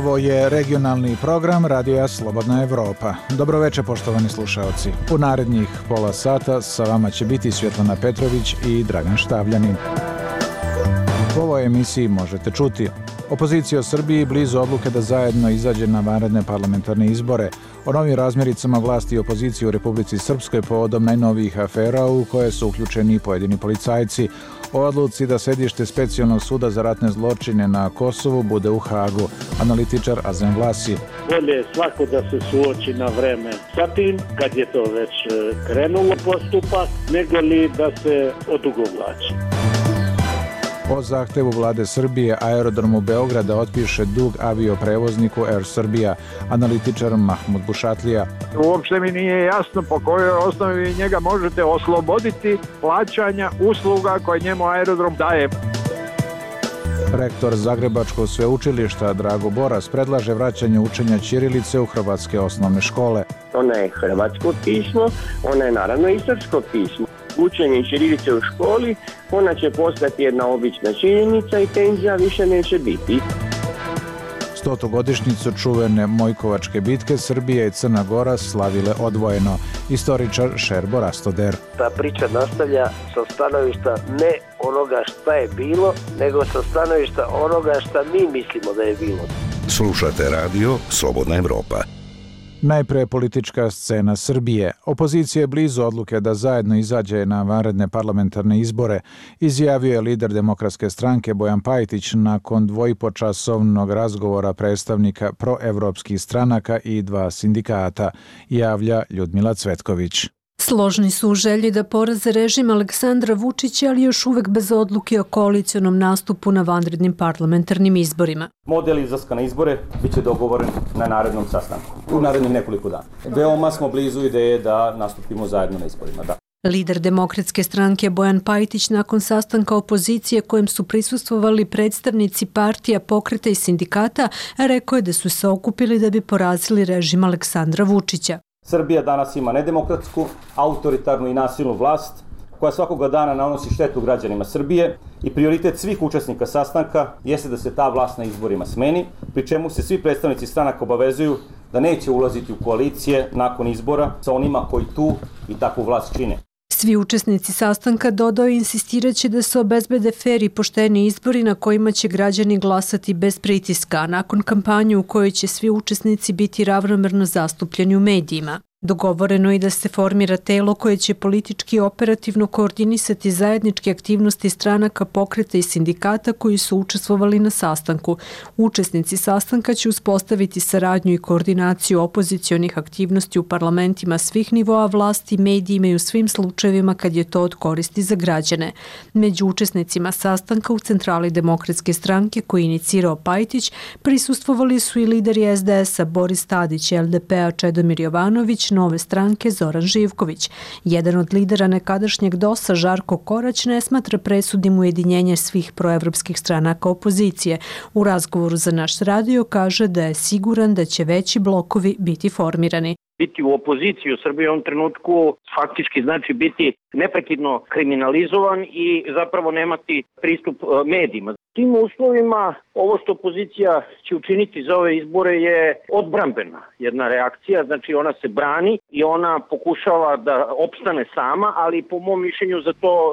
Ovo je regionalni program Radija Slobodna Evropa. Dobroveče, poštovani slušaoci. U narednih pola sata sa vama će biti Svjetlana Petrović i Dragan Štavljanin. U ovoj emisiji možete čuti: opozicija u Srbiji blizu odluke da zajedno izađe na vanredne parlamentarne izbore, o novim razmjericama vlasti i opozicije u Republici Srpskoj povodom najnovijih afera u koje su uključeni pojedini policajci, o odluci da sedište Specijalnog suda za ratne zločine na Kosovu bude u Hagu, analitičar Azem Vlasi. Bolje je svako da se suoči na vreme sa tim, kad je to već krenulo postupak, nego li da se odugovlači. O zahtevu vlade Srbije aerodromu Beograda otpiše dug avioprevozniku Air Srbija, analitičar Mahmud Bušatlija. Uopšte mi nije jasno po kojoj osnovi vi njega možete osloboditi plaćanja usluga koje njemu aerodrom daje. Rektor Zagrebačkog sveučilišta Drago Boras predlaže vraćanje učenja ćirilice u hrvatske osnovne škole. Ona je hrvatsko pismo, ona je naravno i srpsko pismo. Učenje ćirilice u školi, ona će postati jedna obična činjenica i tenzija više neće biti. 100. godišnjicu čuvene Mojkovačke bitke Srbija i Crna Gora slavile odvojeno. Istoričar Šerbo Rastoder. Ta priča nastavlja sa stanovišta ne onoga šta je bilo, nego sa stanovišta onoga šta mi mislimo da je bilo. Slušate radio Slobodna Evropa. Najpre politička scena Srbije. Opozicija je blizu odluke da zajedno izađe na vanredne parlamentarne izbore, izjavio je lider Demokratske stranke Bojan Pajtić nakon dvoipočasovnog razgovora predstavnika proevropskih stranaka i 2 sindikata, javlja Ljudmila Cvetković. Složni su u želji da poraze režim Aleksandra Vučića, ali još uvek bez odluke o koalicionom nastupu na vanrednim parlamentarnim izborima. Model izlaska na izbore biće dogovoren na narednom sastanku, u narednih nekoliko dana. Veoma smo blizu ideje da nastupimo zajedno na izborima, da. Lider Demokratske stranke Bojan Pajtić nakon sastanka opozicije kojem su prisustvovali predstavnici partija, pokreta i sindikata rekao je da su se okupili da bi porazili režim Aleksandra Vučića. Srbija danas ima nedemokratsku, autoritarnu i nasilnu vlast koja svakoga dana nanosi štetu građanima Srbije i prioritet svih učesnika sastanka jeste da se ta vlast na izborima smeni, pri čemu se svi predstavnici stranaka obavezuju da neće ulaziti u koalicije nakon izbora sa onima koji tu i takvu vlast čine. Svi učesnici sastanka, dodao, insistiraće da se obezbede fer i pošteni izbori na kojima će građani glasati bez pritiska, a nakon kampanje u kojoj će svi učesnici biti ravnomerno zastupljeni u medijima. Dogovoreno je da se formira telo koje će politički i operativno koordinisati zajedničke aktivnosti stranaka, pokreta i sindikata koji su učestvovali na sastanku. Učesnici sastanka će uspostaviti saradnju i koordinaciju opozicionih aktivnosti u parlamentima svih nivoa vlasti, medijima i u svim slučajevima kad je to od koristi za građane. Među učesnicima sastanka u centrali Demokratske stranke koji je inicirao Pajtić prisustvovali su i lideri SDS-a Boris Tadić, LDP-a Čedomir Jovanović, Nove stranke Zoran Živković. Jedan od lidera nekadašnjeg DOS-a Žarko Korać ne smatra presudnim ujedinjenje svih proevropskih stranaka opozicije. U razgovoru za naš radio kaže da je siguran da će veći blokovi biti formirani. Biti u opoziciji u Srbiji u ovom trenutku faktički znači biti neprekidno kriminalizovan i zapravo nemati pristup medijima. U tim uslovima ovo što opozicija će učiniti za ove izbore je odbrambena jedna reakcija, znači ona se brani i ona pokušava da opstane sama, ali po mom mišljenju za to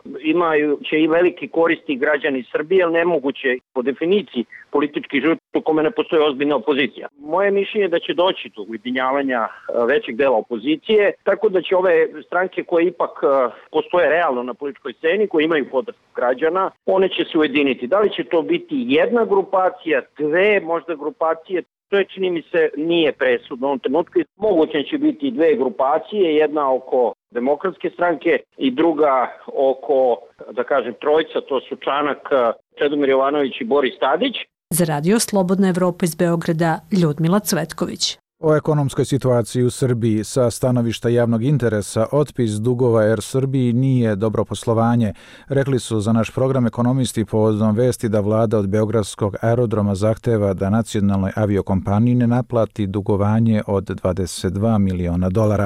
će i veliki koristi građani Srbije, jer nemoguće po definiciji politički život u kome ne postoji ozbiljna opozicija. Moje mišljenje je da će doći do ujedinjavanja većeg dela opozicije, tako da će ove stranke koje ipak postoje realno na političkoj sceni, koje imaju podršku građana, one će se ujediniti. Da li će to biti jedna grupacija, 2 možda grupacije, to je, čini mi se, nije presudno u ovom trenutku. Moguće će biti 2 grupacije, jedna oko Demokratske stranke i druga oko, da kažem, trojca, to su Čanak, Čedomir Jovanović i Boris Tadić. Za radio Slobodna Evropa iz Beograda, Ljudmila Cvetković. O ekonomskoj situaciji u Srbiji sa stanovišta javnog interesa otpis dugova Air Srbiji nije dobro poslovanje, rekli su za naš program ekonomisti povodom vesti da vlada od Beogradskog aerodroma zahteva da nacionalnoj aviokompaniji ne naplati dugovanje od $22 miliona.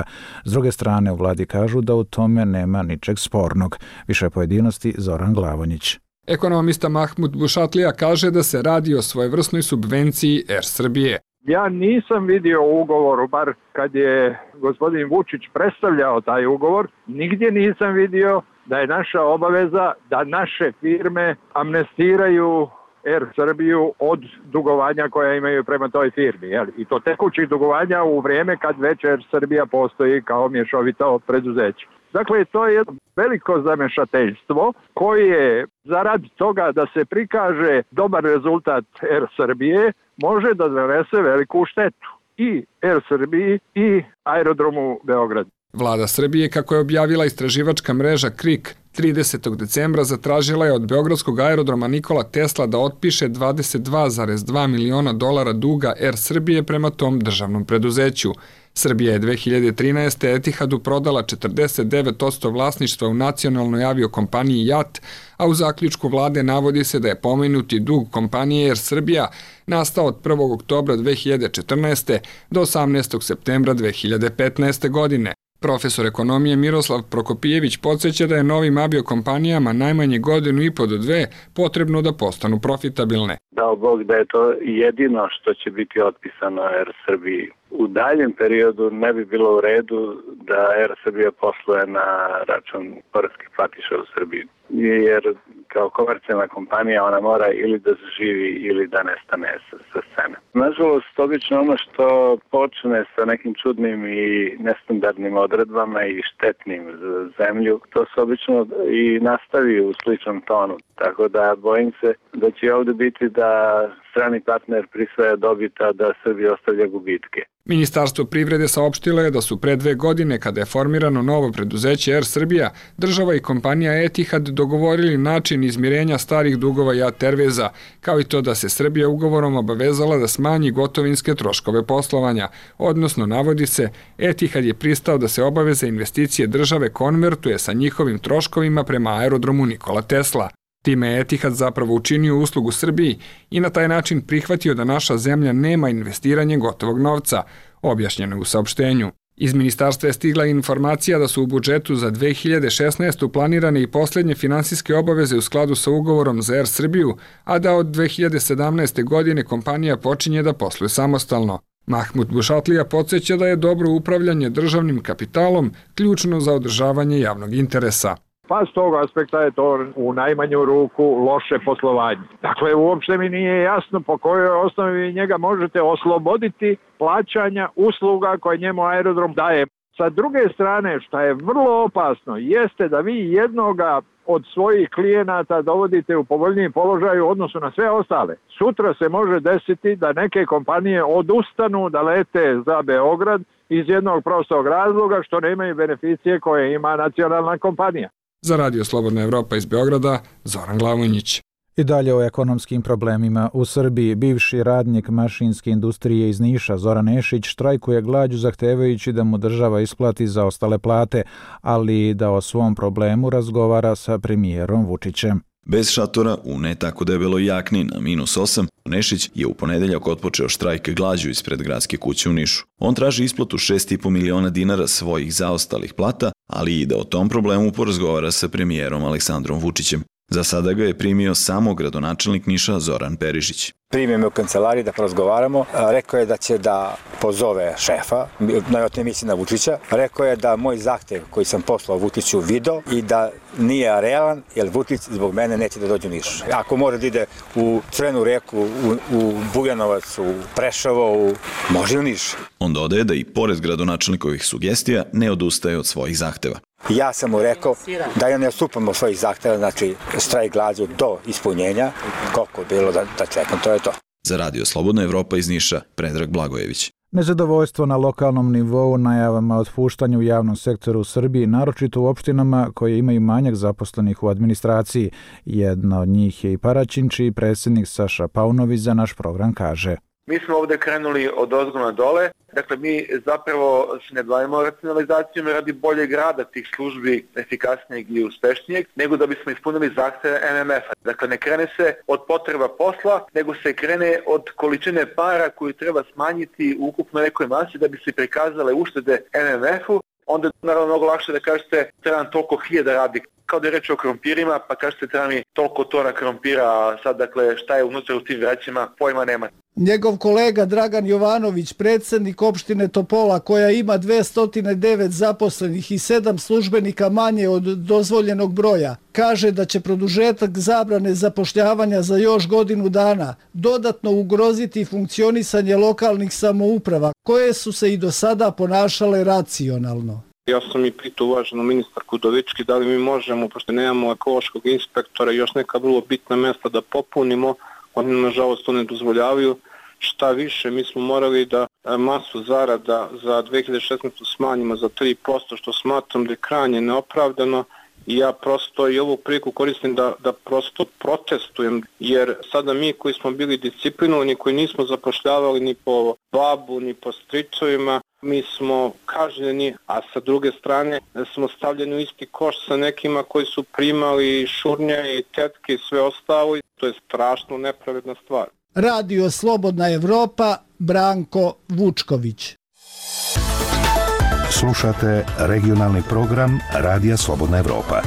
S druge strane, u vladi kažu da u tome nema ničeg spornog. Više pojedinosti Zoran Glavonjić. Ekonomista Mahmud Bušatlija kaže da se radi o svojevrsnoj subvenciji Air Srbije. Ja nisam vidio u ugovoru, bar kad je gospodin Vučić predstavljao taj ugovor, nigdje nisam vidio da je naša obaveza da naše firme amnestiraju Air Srbiju od dugovanja koja imaju prema toj firmi. I to tekućih dugovanja u vrijeme kad već Air Srbija postoji kao mješovito preduzeće. Dakle, to je jedno veliko zamešateljstvo koje zarad toga da se prikaže dobar rezultat Air Srbije može da donese veliku štetu i Air Srbiji i aerodromu Beograd. Vlada Srbije, kako je objavila istraživačka mreža KRIK, 30. decembra zatražila je od Beogradskog aerodroma Nikola Tesla da otpiše $22,2 miliona duga Air Srbije prema tom državnom preduzeću. Srbija je 2013. Etihadu prodala 49% vlasništva u nacionalnoj aviokompaniji JAT, a u zaključku vlade navodi se da je pomenuti dug kompanije Air Srbija nastao od 1. oktobra 2014. do 18. septembra 2015. godine. Profesor ekonomije Miroslav Prokopijević podsjeća da je novim aviokompanijama najmanje 1,5 do 2 potrebno da postanu profitabilne. Dao Bog da je to jedino što će biti otpisano Air Srbiji. U daljem periodu ne bi bilo u redu da Air Srbija posluje na račun poreskih platiša u Srbiji. Jer kao komercijalna kompanija ona mora ili da zaživi ili da nestane sa scene. Nažalost, obično ono što počne sa nekim čudnim i nestandardnim odredbama i štetnim za zemlju, to se obično i nastavi u sličnom tonu. Tako da bojim se da će ovdje biti da strani partner prisvaja dobit, a da Srbija ostavlja gubitke. Ministarstvo privrede saopštilo je da su pre 2 godine, kada je formirano novo preduzeće Air Srbija, država i kompanija Etihad dogovorili način izmirenja starih dugova JAT Airwayza, kao i to da se Srbija ugovorom obavezala da smanji gotovinske troškove poslovanja, odnosno, navodi se, Etihad je pristao da se obaveze investicije države konvertuje sa njihovim troškovima prema aerodromu Nikola Tesla. Time je Etihad zapravo učinio uslugu Srbiji i na taj način prihvatio da naša zemlja nema investiranje gotovog novca, objašnjeno u saopštenju. Iz ministarstva je stigla informacija da su u budžetu za 2016. planirane i posljednje finansijske obaveze u skladu sa ugovorom za Air Srbiju, a da od 2017. godine kompanija počinje da posluje samostalno. Mahmud Bušatlija podsjeća da je dobro upravljanje državnim kapitalom ključno za održavanje javnog interesa. Pa s tog aspekta je to u najmanju ruku loše poslovanje. Dakle, uopšte mi nije jasno po kojoj osnovi njega možete osloboditi plaćanja usluga koje njemu aerodrom daje. Sa druge strane, što je vrlo opasno, jeste da vi jednoga od svojih klijenata dovodite u povoljniji položaj u odnosu na sve ostale. Sutra se može desiti da neke kompanije odustanu da lete za Beograd iz jednog prostog razloga što nemaju beneficije koje ima nacionalna kompanija. Za Radio Slobodna Evropa iz Beograda, Zoran Glavonjić. I dalje o ekonomskim problemima. U Srbiji bivši radnik mašinske industrije iz Niša Zoran Ešić štrajkuje glađu zahtevajući da mu država isplati zaostale plate, ali da o svom problemu razgovara sa premijerom Vučićem. Bez šatora, u ne tako debeloj jakni na -8, Nešić je u ponedeljak otpočeo štrajk glađu ispred gradske kuće u Nišu. On traži isplatu 6,5 miliona dinara svojih zaostalih plata, ali i da o tom problemu porazgovara sa premijerom Aleksandrom Vučićem. Za sada ga je primio samo gradonačelnik Niša Zoran Perišić. Primio me u kancelariji da porazgovaramo. Rekao je da će da pozove šefa, najvjerojatnije misli na Vučića. Rekao je da moj zahtev koji sam poslao Vučiću video i da nije realan, jer Vučić zbog mene neće da dođe u Niš. Ako mora da ide u Crvenu reku, u Bujanovac, u Preševo, može u Niš. On dodaje da i pored gradonačelnikovih sugestija ne odustaje od svojih zahteva. Ja sam mu rekao da ja ne odstupam od svojih zahteva, znači štrajk glađu do ispunjenja, koliko je bilo da čekam, to je to. Za Radio Slobodna Evropa iz Niša, Predrag Blagojević. Nezadovoljstvo na lokalnom nivou najavama otpuštanja u javnom sektoru u Srbiji, naročito u opštinama koje imaju manjak zaposlenih u administraciji. Jedna od njih je i Paraćin, čiji predsjednik Saša Paunović za naš program kaže. Mi smo ovdje krenuli od ozgo na dole, dakle mi zapravo se ne bavimo racionalizacijom radi boljeg rada tih službi, efikasnijeg i uspešnijeg, nego da bismo ispunili zahtjeve MMF-a. Dakle, ne krene se od potreba posla, nego se krene od količine para koju treba smanjiti u ukupnoj nekoj masi da bi se prikazale uštede MMF-u. Onda je naravno mnogo lakše da kažete treba nam toliko hiljada radnika. kao da je reč o krompirima, pa kažete treba mi toliko tona krompira, a sad dakle šta je unutra u tim vrećima, pojma nema. Njegov kolega Dragan Jovanović, predsjednik opštine Topola koja ima 209 zaposlenih i 7 službenika manje od dozvoljenog broja, kaže da će produžetak zabrane zapošljavanja za još godinu dana dodatno ugroziti funkcionisanje lokalnih samouprava koje su se i do sada ponašale racionalno. Ja sam i pitao uvaženu ministarku Udovički da li mi možemo, pošto nemamo ekološkog inspektora i još neka vrlo bitna mjesta da popunimo, oni nažalost to ne dozvoljavaju. Šta više, mi smo morali da masu zarada za 2016. smanjimo za 3%, što smatram da je krajnje neopravdano i ja prosto i ovu priliku koristim da prosto protestujem, jer sada mi koji smo bili disciplinovani, koji nismo zapošljavali ni po babu, ni po stričevima, mi smo kažnjeni, a sa druge strane smo stavljeni u isti koš sa nekima koji su primali šurnje i tetke i sve ostalo. To je strašno nepravedna stvar. Radio Slobodna Evropa, Branko Vučković. Slušate regionalni program Radija Slobodna Evropa.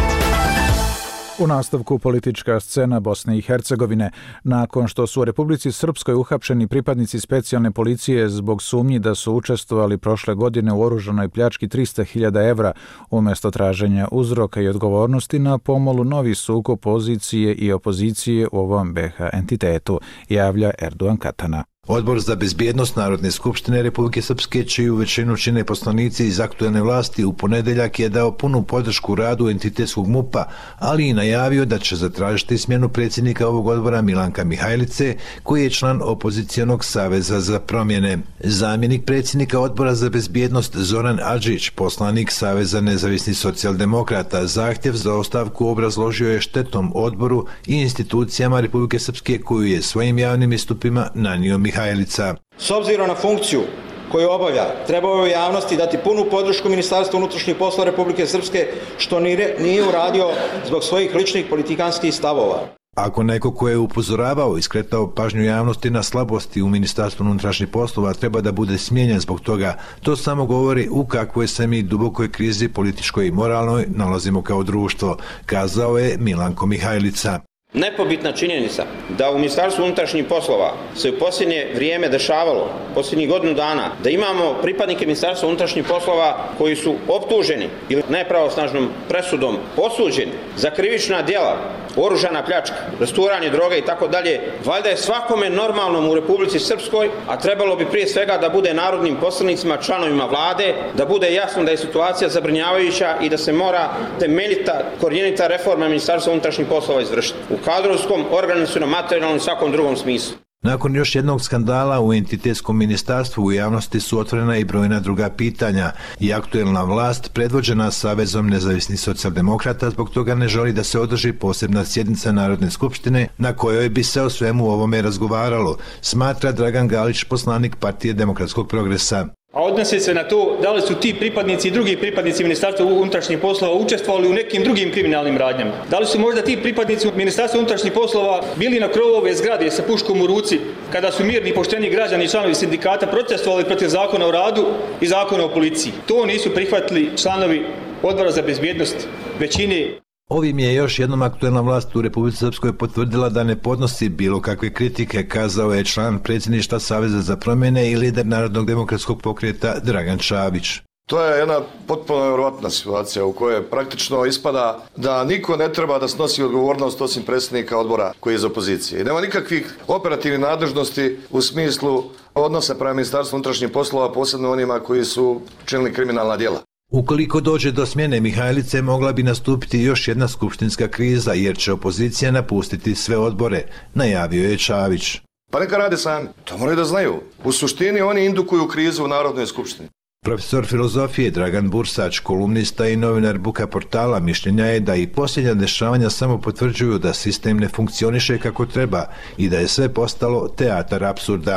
U nastavku politička scena Bosne i Hercegovine. Nakon što su u Republici Srpskoj uhapšeni pripadnici specijalne policije zbog sumnji da su učestvovali prošle godine u oružanoj pljački 300.000 evra, umjesto traženja uzroka i odgovornosti na pomolu novi sukob pozicije i opozicije u ovom BiH entitetu, javlja Erdogan Katana. Odbor za bezbjednost Narodne skupštine Republike Srpske, čiju većinu čine poslanici iz aktuelne vlasti, u ponedeljak je dao punu podršku radu entitetskog MUP-a, ali i najavio da će zatražiti smjenu predsjednika ovog odbora Milanka Mihajlice, koji je član opozicijonog saveza za promjene. Zamjenik predsjednika odbora za bezbjednost Zoran Adžić, poslanik Saveza nezavisnih socijaldemokrata, zahtjev za ostavku obrazložio je štetom odboru i institucijama Republike Srpske koju je svojim javnim istupima nanio Mihajlica. S obzirom na funkciju koju obavlja, trebao je javnosti dati punu podršku Ministarstvu unutrašnjih poslova Republike Srpske, što nije uradio zbog svojih ličnih politikanskih stavova. Ako neko ko je upozoravao i skretao pažnju javnosti na slabosti u Ministarstvu unutrašnjih poslova treba da bude smijenjen zbog toga, to samo govori u kakvoj se mi dubokoj krizi političkoj i moralnoj nalazimo kao društvo, kazao je Milanko Mihajlica. Nepobitna činjenica da u Ministarstvu unutrašnjih poslova se u posljednje vrijeme dešavalo, posljednjih godinu dana, da imamo pripadnike Ministarstva unutrašnjih poslova koji su optuženi ili nepravosnažnom presudom osuđeni za krivična djela, oružana pljačka, rasturanje droge i tako dalje, valjda je svakome normalnom u Republici Srpskoj, a trebalo bi prije svega da bude narodnim poslanicima, članovima vlade, da bude jasno da je situacija zabrinjavajuća i da se mora temeljita, korjenita reforma Ministarstva unutrašnjih poslova izvršiti. U kadrovskom, organizacionom, materijalnom i svakom drugom smislu. Nakon još jednog skandala u entitetskom ministarstvu u javnosti su otvorena i brojna druga pitanja i aktuelna vlast predvođena Savezom nezavisnih socijaldemokrata zbog toga ne želi da se održi posebna sjednica Narodne skupštine na kojoj bi se o svemu ovome razgovaralo, smatra Dragan Galić, poslanik Partije demokratskog progresa. A odnose se na to da li su ti pripadnici i drugi pripadnici Ministarstva unutrašnjih poslova učestvovali u nekim drugim kriminalnim radnjama. Da li su možda ti pripadnici Ministarstva unutrašnjih poslova bili na krovu ove zgrade sa puškom u ruci kada su mirni i pošteni građani i članovi sindikata protestovali protiv zakona o radu i zakona o policiji. To nisu prihvatili članovi odbora za bezbjednost većine. Ovim je još jednom aktuelna vlast u Republici Srpskoj potvrdila da ne podnosi bilo kakve kritike, kazao je član predsjedništva Saveza za promjene i lider Narodnog demokratskog pokreta Dragan Čavić. To je jedna potpuno nevjerovatna situacija u kojoj praktično ispada da niko ne treba da snosi odgovornost osim predsjednika odbora koji je iz opozicije. I nema nikakvih operativnih nadležnosti u smislu odnosa prema Ministarstvu unutrašnjih poslova, posebno onima koji su činili kriminalna djela. Ukoliko dođe do smjene Mihajlice, mogla bi nastupiti još jedna skupštinska kriza, jer će opozicija napustiti sve odbore, najavio je Čavić. Pa neka rade sami, to moraju da znaju. U suštini oni indukuju krizu u Narodnoj skupštini. Profesor filozofije Dragan Bursač, kolumnista i novinar Buka portala, mišljenja je da i posljednja dešavanja samo potvrđuju da sistem ne funkcioniše kako treba i da je sve postalo teatar apsurda.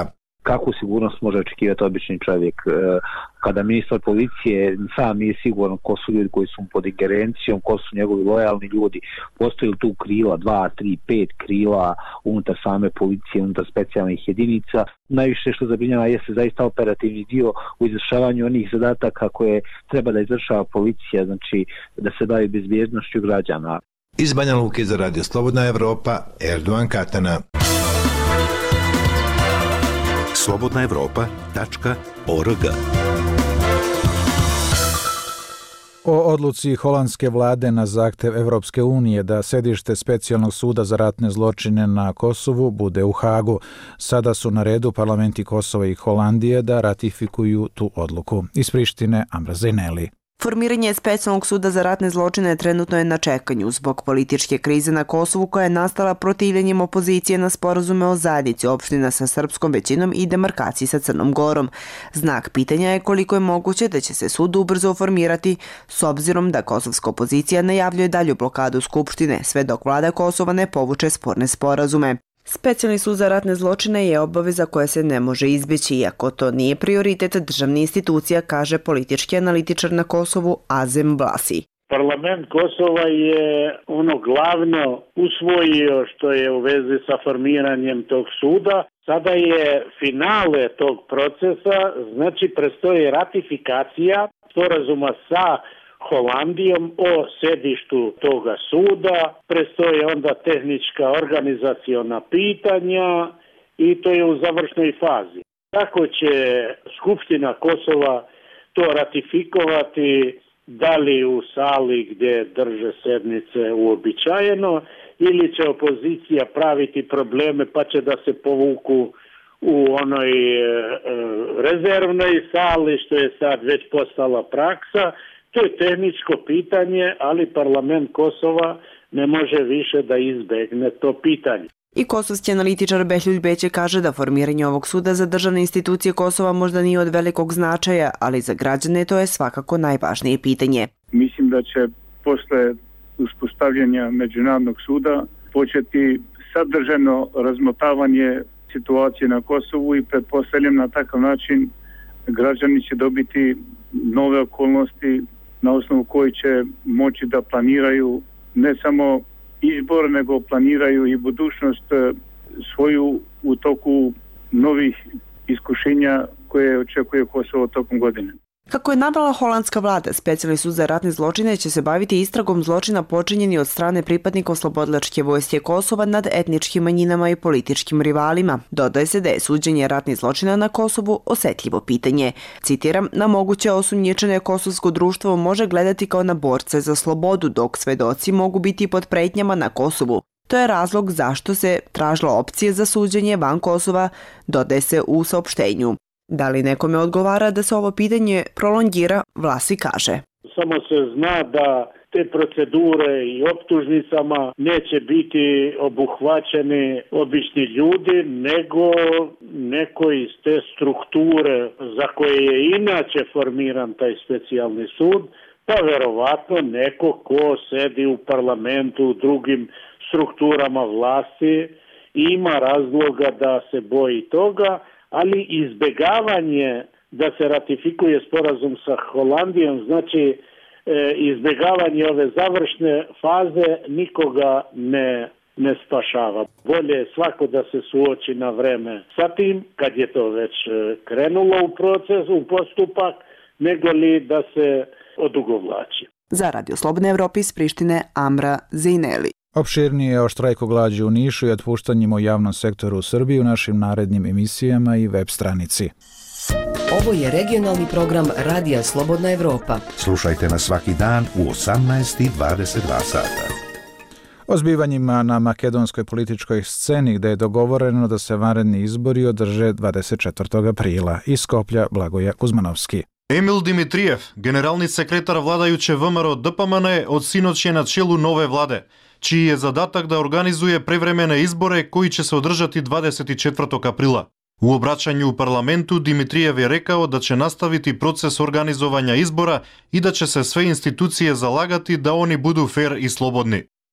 kakvu sigurnost može očekivati obični čovjek. Kada ministar policije sam nije siguran ko su ljudi koji su pod ingerencijom, ko su njegovi lojalni ljudi, postoji li tu krila, 2, 3, 5 krila unutar same policije, unutar specijalnih jedinica. Najviše što zabrinjava jeste zaista operativni dio u izvršavanju onih zadataka koje treba da izvršava policija, znači da se bavi bezbjednošću građana. Iz Banja Luke za Radio Slobodna Evropa, Erdogan Katana. slobodnaevropa.org. O odluci holandske vlade na zahtev Evropske unije da sedište specijalnog suda za ratne zločine na Kosovu bude u Hagu. Sada su na redu parlamenti Kosova i Holandije da ratifikuju tu odluku. Iz Prištine, Amra Zejneli. Formiranje specijalnog suda za ratne zločine trenutno je na čekanju zbog političke krize na Kosovu koja je nastala protivljenjem opozicije na sporazume o zajednici opština sa srpskom većinom i demarkaciji sa Crnom Gorom. Znak pitanja je koliko je moguće da će se sud ubrzo formirati s obzirom da kosovska opozicija najavljuje dalju blokadu Skupštine sve dok vlada Kosova ne povuče sporne sporazume. Specijalni sud za ratne zločine je obaveza koja se ne može izbjeći, iako to nije prioritet državne institucija, kaže politički analitičar na Kosovu Azem Vlasi. Parlament Kosova je ono glavno usvojio što je u vezi sa formiranjem tog suda. Sada je finale tog procesa, znači predstoji ratifikacija sporazuma sa Holandijom o sedištu toga suda, predstoje onda tehnička organizaciona pitanja i to je u završnoj fazi. Kako će Skupština Kosova to ratifikovati, da li u sali gdje drže sednice uobičajeno ili će opozicija praviti probleme pa će da se povuku u onoj rezervnoj sali što je sad već postala praksa. To je tehničko pitanje, ali parlament Kosova ne može više da izbegne to pitanje. I kosovski analitičar Behljuj Beće kaže da formiranje ovog suda za državne institucije Kosova možda nije od velikog značaja, ali za građane to je svakako najvažnije pitanje. Mislim da će posle uspostavljanja Međunarodnog suda početi sadržano razmotavanje situacije na Kosovu i pretpostavljam na takav način građani će dobiti nove okolnosti na osnovu koji će moći da planiraju ne samo izbor, nego planiraju i budućnost svoju u toku novih iskušenja koje očekuje Kosovo tokom godine. Kako je navela holandska vlada, specijalni sud za ratne zločine će se baviti istragom zločina počinjeni od strane pripadnika Oslobodilačke vojske Kosova nad etničkim manjinama i političkim rivalima. Dodaje se da je suđenje ratnih zločina na Kosovu osetljivo pitanje. Citiram, na moguće osumnjičene kosovsko društvo može gledati kao na borce za slobodu, dok svedoci mogu biti pod pretnjama na Kosovu. To je razlog zašto se tražila opcija za suđenje van Kosova, dodaje se u saopštenju. Da li nekome odgovara da se ovo pitanje prolongira, Vlasi kaže. Samo se zna da te procedure i optužnicama neće biti obuhvaćeni obični ljudi, nego neko iz te strukture za koje je inače formiran taj specijalni sud, pa verovatno neko ko sedi u parlamentu, u drugim strukturama vlasti i ima razloga da se boji toga, ali izbjegavanje da se ratifikuje sporazum sa Holandijom, znači izbjegavanje ove završne faze nikoga ne spašava. Bolje je svako da se suoči na vreme sa tim, kad je to već krenulo u proces, u postupak, nego li da se odugovlači. Za Radio Slobodne Evrope iz Prištine, Amra Zejneli. Opširnije o štrajku glađu u Nišu i otpuštanjima u javnom sektoru u Srbiji u našim narednim emisijama i web stranici. Ovo je regionalni program Radija Slobodna Evropa. Slušajte nas svaki dan u 18:22 sata. O zbivanjima na makedonskoj političkoj sceni gde je dogovoreno da se vanredni izbori održe 24. aprila. Iz Skoplja Blagoja Kuzmanovski. Емил Димитриев, генерални секретар владајуче ВМРО ДПМН, од синоќ е на челу нове владе, чиј е задатак да организуе превремене изборе кои ќе се одржати 24 априла. У обраќању у парламенту Димитриев е рекао да ќе наставити процес организување избора и да ќе се све институције залагати да они буду фер и слободни.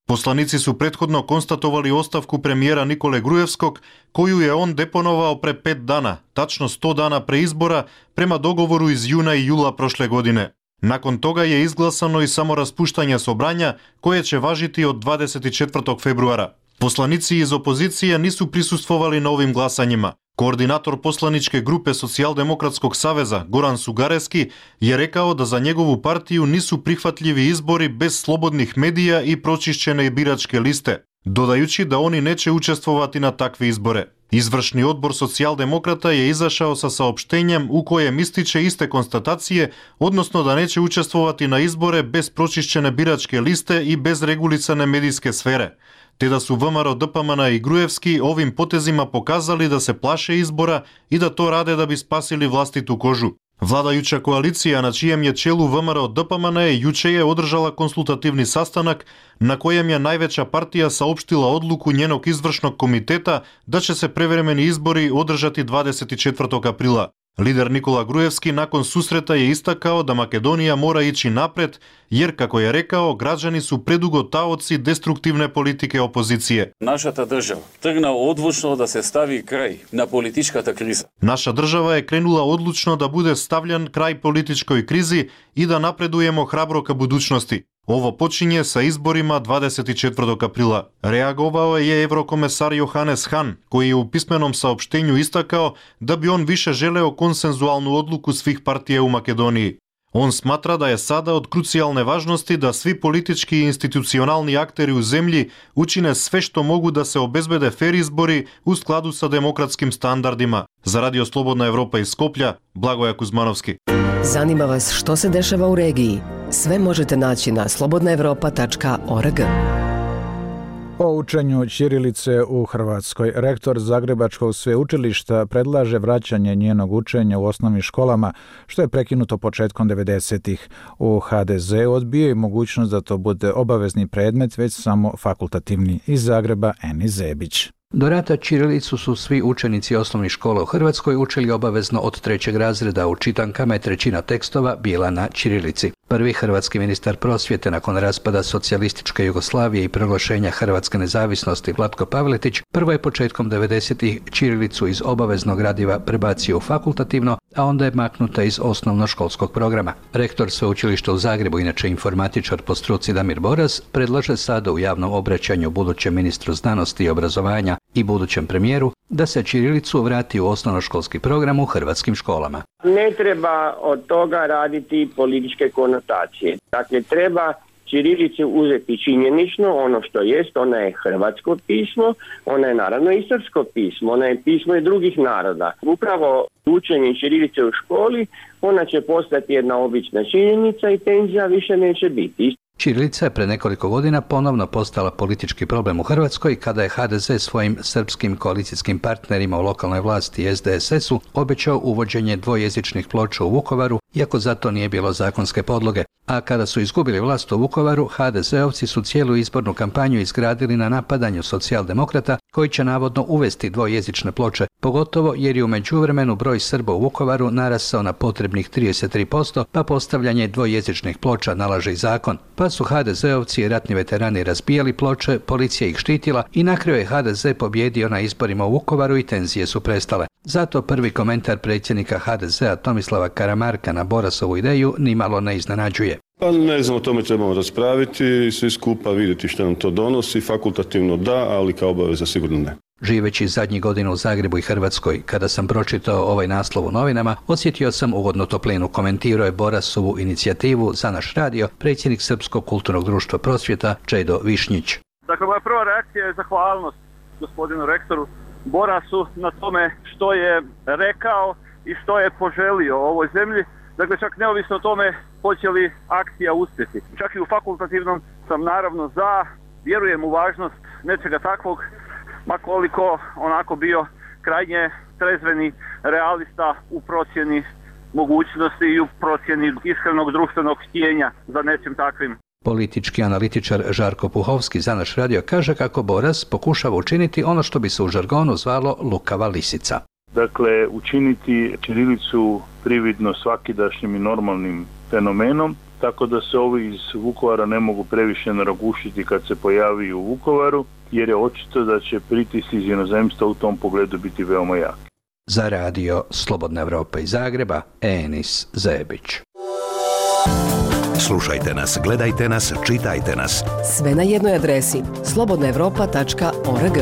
Poslanици su prethodno konstatovali ostavku premijera Nikole Grujevskog, koju je on deponovao pre 5 dana, tačno 100 dana pre izbora, prema dogovoru iz juna i jula prošle godine. Nakon toga je izglasano i samo raspuštanje sobranja, koje će važiti od 24. februara. Poslanici iz opozicije nisu prisustvovali na ovim glasanjima. Koordinator poslaničke grupe Socijaldemokratskog saveza Goran Sugareski je rekao da za njegovu partiju nisu prihvatljivi izbori bez slobodnih medija i pročišćene biračke liste, dodajući da oni neće učestvovati na takve izbore. Izvršni odbor Socijaldemokrata je izašao sa saopštenjem u kojem ističe iste konstatacije, odnosno da neće učestvovati na izbore bez pročišćene biračke liste i bez regulisane medijske sfere, te da su VMRO, DPMN i Grujevski ovim potezima pokazali da se plaše izbora i da to rade da bi spasili vlastitu kožu. Vladajuća koalicija na čijem je čelu VMRO DPMN juče je održala konsultativni sastanak na kojem je najveća partija saopštila odluku njenog izvršnog komiteta da će se prevremeni izbori održati 24. aprila. Lider Nikola Grujevski nakon susreta je istakao da Makedonija mora ići napred, jer, kako je rekao, građani su predugo taoci destruktivne politike opozicije. Našата država trgna odlučno da se stavi kraj na političkata kriza. Naša država je krenula odlučno da bude stavljan kraj političkoj krizi i da napredujemo hrabro ka budućnosti. Ovo počinje sa izborima 24. aprila. Reagovao je eurokomesar Johannes Hahn, koji je u pismenom saopštenju istakao da bi on više želeo konsenzualnu odluku svih partija u Makedoniji. On smatra da je sada od krucijalne važnosti da svi politički i institucionalni akteri u zemlji učine sve što mogu da se obezbede fer izbori u skladu sa demokratskim standardima. Za Radio Slobodna Evropa iz Skoplja, Blagoja Kuzmanovski. Zanima vas što se dešava u regiji? Sve možete naći na slobodnaevropa.org. O učenju ćirilice u Hrvatskoj. Rektor Zagrebačkog sveučilišta predlaže vraćanje njenog učenja u osnovnim školama, što je prekinuto početkom 90-ih. U HDZ odbijaju mogućnost da to bude obavezni predmet, već samo fakultativni. Iz Zagreba, Eni Zebić. Do rata ćirilicu su svi učenici osnovnih škola u Hrvatskoj učili obavezno od 3. razreda. U čitankama je 1/3 tekstova bila na ćirilici. Prvi hrvatski ministar prosvjete nakon raspada socijalističke Jugoslavije i proglašenja hrvatske nezavisnosti Vlatko Pavletić prvo je početkom 90-ih ćirilicu iz obaveznog gradiva prebacio u fakultativno, a onda je maknuta iz osnovnoškolskog programa. Rektor sveučilišta u Zagrebu, inače informatičar po struci Damir Boras, predlaže sada u javnom obraćanju budućem ministru znanosti i obrazovanja i budućem premijeru da se ćirilicu vrati u osnovnoškolski program u hrvatskim školama. Ne treba od toga raditi političke konotacije. Dakle, treba ćirilicu uzeti činjenično, ono što jest, ona je hrvatsko pismo, ona je naravno i srpsko pismo, ona je pismo i drugih naroda. Upravo učenje ćirilice u školi, ona će postati jedna obična činjenica i tenzija više neće biti. Ćirilica je pre nekoliko godina ponovno postala politički problem u Hrvatskoj kada je HDZ svojim srpskim koalicijskim partnerima u lokalnoj vlasti SDSS-u obećao uvođenje dvojezičnih ploča u Vukovaru, iako za to nije bilo zakonske podloge. A kada su izgubili vlast u Vukovaru, HDZ-ovci su cijelu izbornu kampanju izgradili na napadanju socijaldemokrata koji će navodno uvesti dvojezične ploče, pogotovo jer je u međuvremenu broj Srba u Vukovaru narasao na potrebnih 33%, pa postavljanje dvojezičnih ploča nalaže i zakon. Pa su HDZ-ovci i ratni veterani razbijali ploče, policija ih štitila i na kraju je HDZ pobjedio na izborima u Vukovaru i tenzije su prestale. Zato prvi komentar predsjednika HDZ-a Tomislava Karamarka na Borasovu ideju nimalo ne iznenađuje. Pa ne znam, o tome trebamo raspraviti i svi skupa vidjeti što nam to donosi. Fakultativno da, ali kao obaveza sigurno ne. Živeći zadnjih godina u Zagrebu i Hrvatskoj, kada sam pročitao ovaj naslov u novinama, osjetio sam ugodnu toplinu. Komentirao je Borasovu inicijativu za naš radio predsjednik Srpskog kulturnog društva prosvjeta Čedo Višnjić. Dakle, moja prva reakcija je zahvalnost gospodinu rektoru Borasu na tome što je rekao i što je poželio ovoj zemlji. Dakle, čak neovisno o tome hoće li akcija uspjeti. Čak i u fakultativnom sam naravno za, vjerujem u važnost nečega takvog, ma koliko onako bio krajnje trezveni realista u procjeni mogućnosti i u procjeni iskrenog društvenog htjenja za nečim takvim. Politički analitičar Žarko Puhovski za naš radio kaže kako Boras pokušava učiniti ono što bi se u žargonu zvalo lukava lisica. Dakle, učiniti ćirilicu prividno svakidašnjim i normalnim fenomenom tako da se ovi iz Vukovara ne mogu previše naragušiti kad se pojavi u Vukovaru, jer je očito da će pritisci iz inozemstva u tom pogledu biti veoma jaki. Za radio Slobodna Evropa iz Zagreba, Enis Zebić. Slušajte nas, gledajte nas, čitajte nas. Sve na jednoj adresi slobodnaevropa.org.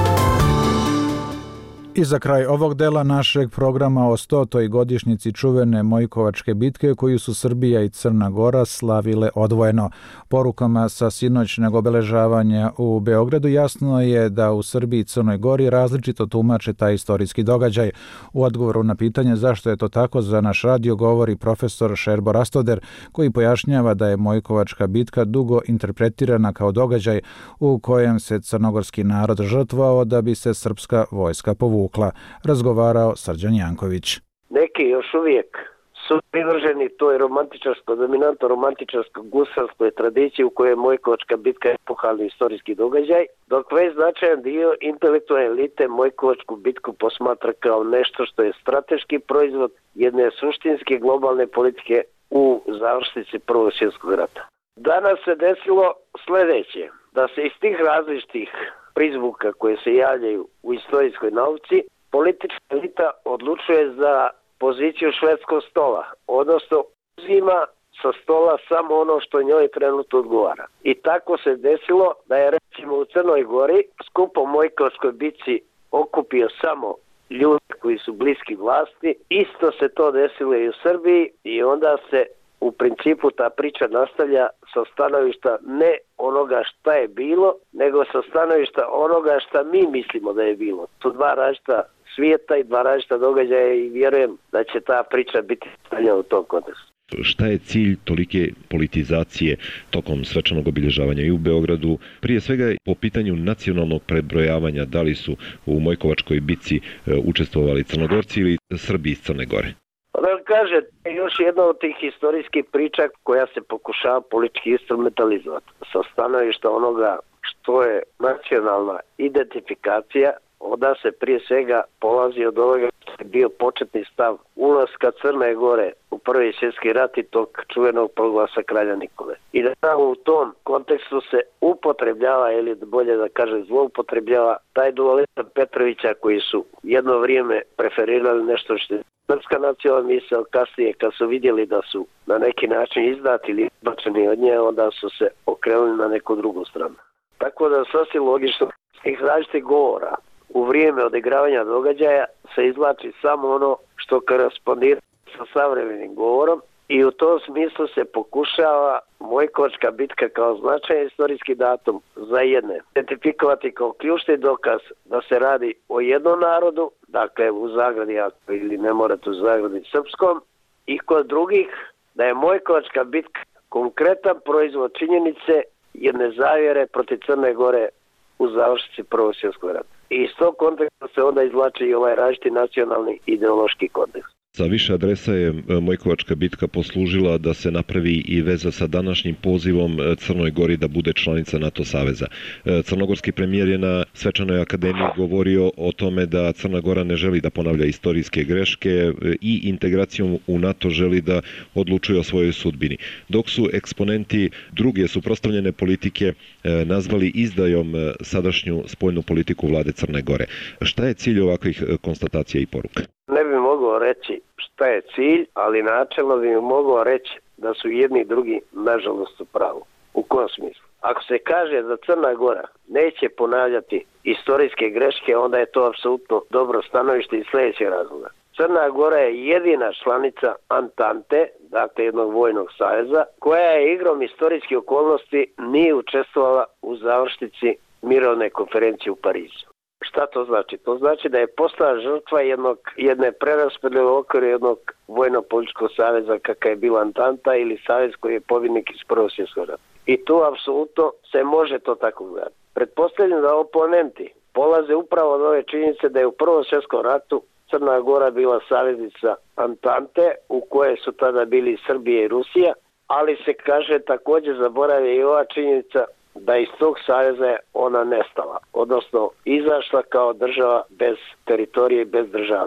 I za kraj ovog dela našeg programa o 100. godišnjici čuvene Mojkovačke bitke koju su Srbija i Crna Gora slavile odvojeno. Porukama sa sinoćnog obeležavanja u Beogradu jasno je da u Srbiji i Crnoj Gori različito tumače taj istorijski događaj. U odgovoru na pitanje zašto je to tako za naš radio govori profesor Šerbo Rastoder, koji pojašnjava da je Mojkovačka bitka dugo interpretirana kao događaj u kojem se crnogorski narod žrtvovao da bi se srpska vojska povukla. Razgovarao Srđan Janković. Neki još uvijek su privrženi toj dominantno romantičarskoj gusarskoj tradiciji u kojoj je Mojkovačka bitka epohalni istorijski događaj, dok već značajan dio intelektualne elite Mojkovačku bitku posmatra kao nešto što je strateški proizvod jedne suštinske globalne politike u završnici Prvog svjetskog rata. Danas se desilo sljedeće, da se iz tih različitih prizvuka koje se javljaju u istorijskoj nauci, politička elita odlučuje za poziciju švedskog stola, odnosno uzima sa stola samo ono što njoj trenutno odgovara. I tako se desilo da je recimo u Crnoj Gori skup o Mojkovačkoj bitci okupio samo ljudi koji su bliski vlasti. Isto se to desilo i u Srbiji i onda se u principu ta priča nastavlja sa stanovišta ne onoga šta je bilo, nego sa stanovišta onoga šta mi mislimo da je bilo. To dva različita svijeta i dva različita događaja i vjerujem da će ta priča biti stavljena u tom kontekstu. Šta je cilj tolike politizacije tokom svečanog obilježavanja i u Beogradu? Prije svega po pitanju nacionalnog prebrojavanja, da li su u Mojkovačkoj bitci učestvovali Crnogorci ili Srbi iz Crne Gore? Da kaže, još jedna od tih historijskih priča koja se pokušava politički instrumentalizovati sa stanovišta onoga što je nacionalna identifikacija, onda se prije svega polazi od ovoga što je bio početni stav ulaska Crne Gore u Prvi svjetski rat i tog čuvenog proglasa kralja Nikole. I da u tom kontekstu se upotrebljava, ili bolje da kažem zloupotrebljava, taj dualizam Petrovića koji su jedno vrijeme preferirali nešto što je srpska nacionalna misao, kasnije kad su vidjeli da su na neki način izdati ili izbačeni od nje, onda su se okrenuli na neku drugu stranu. Tako da sasvim logično iz različitih govora u vrijeme odigravanja događaja se izvlači samo ono što korespondira sa savremenim govorom i u tom smislu se pokušava Mojkovačka bitka kao značajan istorijski datum za jedne identifikovati kao ključni dokaz da se radi o jednom narodu, dakle u zagradi ili ne morate u zagradi srpskom, i kod drugih da je Mojkovačka bitka konkretan proizvod činjenice jedne zavjere protiv Crne Gore u završnici Prvog svjetskog rata. I iz tog konteksta se onda izvlači i ovaj različiti nacionalni ideološki kontekst. Sa više adresa je Mojkovačka bitka poslužila da se napravi i veza sa današnjim pozivom Crnoj Gori da bude članica NATO saveza. Crnogorski premijer je na svečanoj akademiji govorio o tome da Crna Gora ne želi da ponavlja istorijske greške i integracijom u NATO želi da odlučuje o svojoj sudbini. Dok su eksponenti druge suprotstavljene politike nazvali izdajom sadašnju spoljnu politiku vlade Crne Gore. Šta je cilj ovakvih konstatacija i poruka? Ne bi mogao reći šta je cilj, ali načelno bi mogao reći da su jedni i drugi nažalost u pravu. U kom smislu? Ako se kaže da Crna Gora neće ponavljati istorijske greške, onda je to apsolutno dobro stanovište iz sljedećeg razloga. Crna Gora je jedina članica Antante, dakle jednog vojnog saveza, koja je igrom istorijskih okolnosti nije učestvovala u završnici mirovne konferencije u Parizu. Šta to znači? To znači da je postala žrtva jedne preraspodjele u okviru jednog vojno-političkog saveza kakav je bila Antanta ili savez koji je pobjednik iz Prvog svjetskog rata. I tu apsolutno se može to tako gledati. Pretpostavljam da oponenti polaze upravo od ove činjenice da je u Prvom svjetskom ratu Crna Gora bila saveznica Antante u koje su tada bili Srbija i Rusija, ali se kaže također zaboravlja i ova činjenica da iz tog saveza je ona nestala, odnosno izašla kao država bez teritorije i bez državnosti.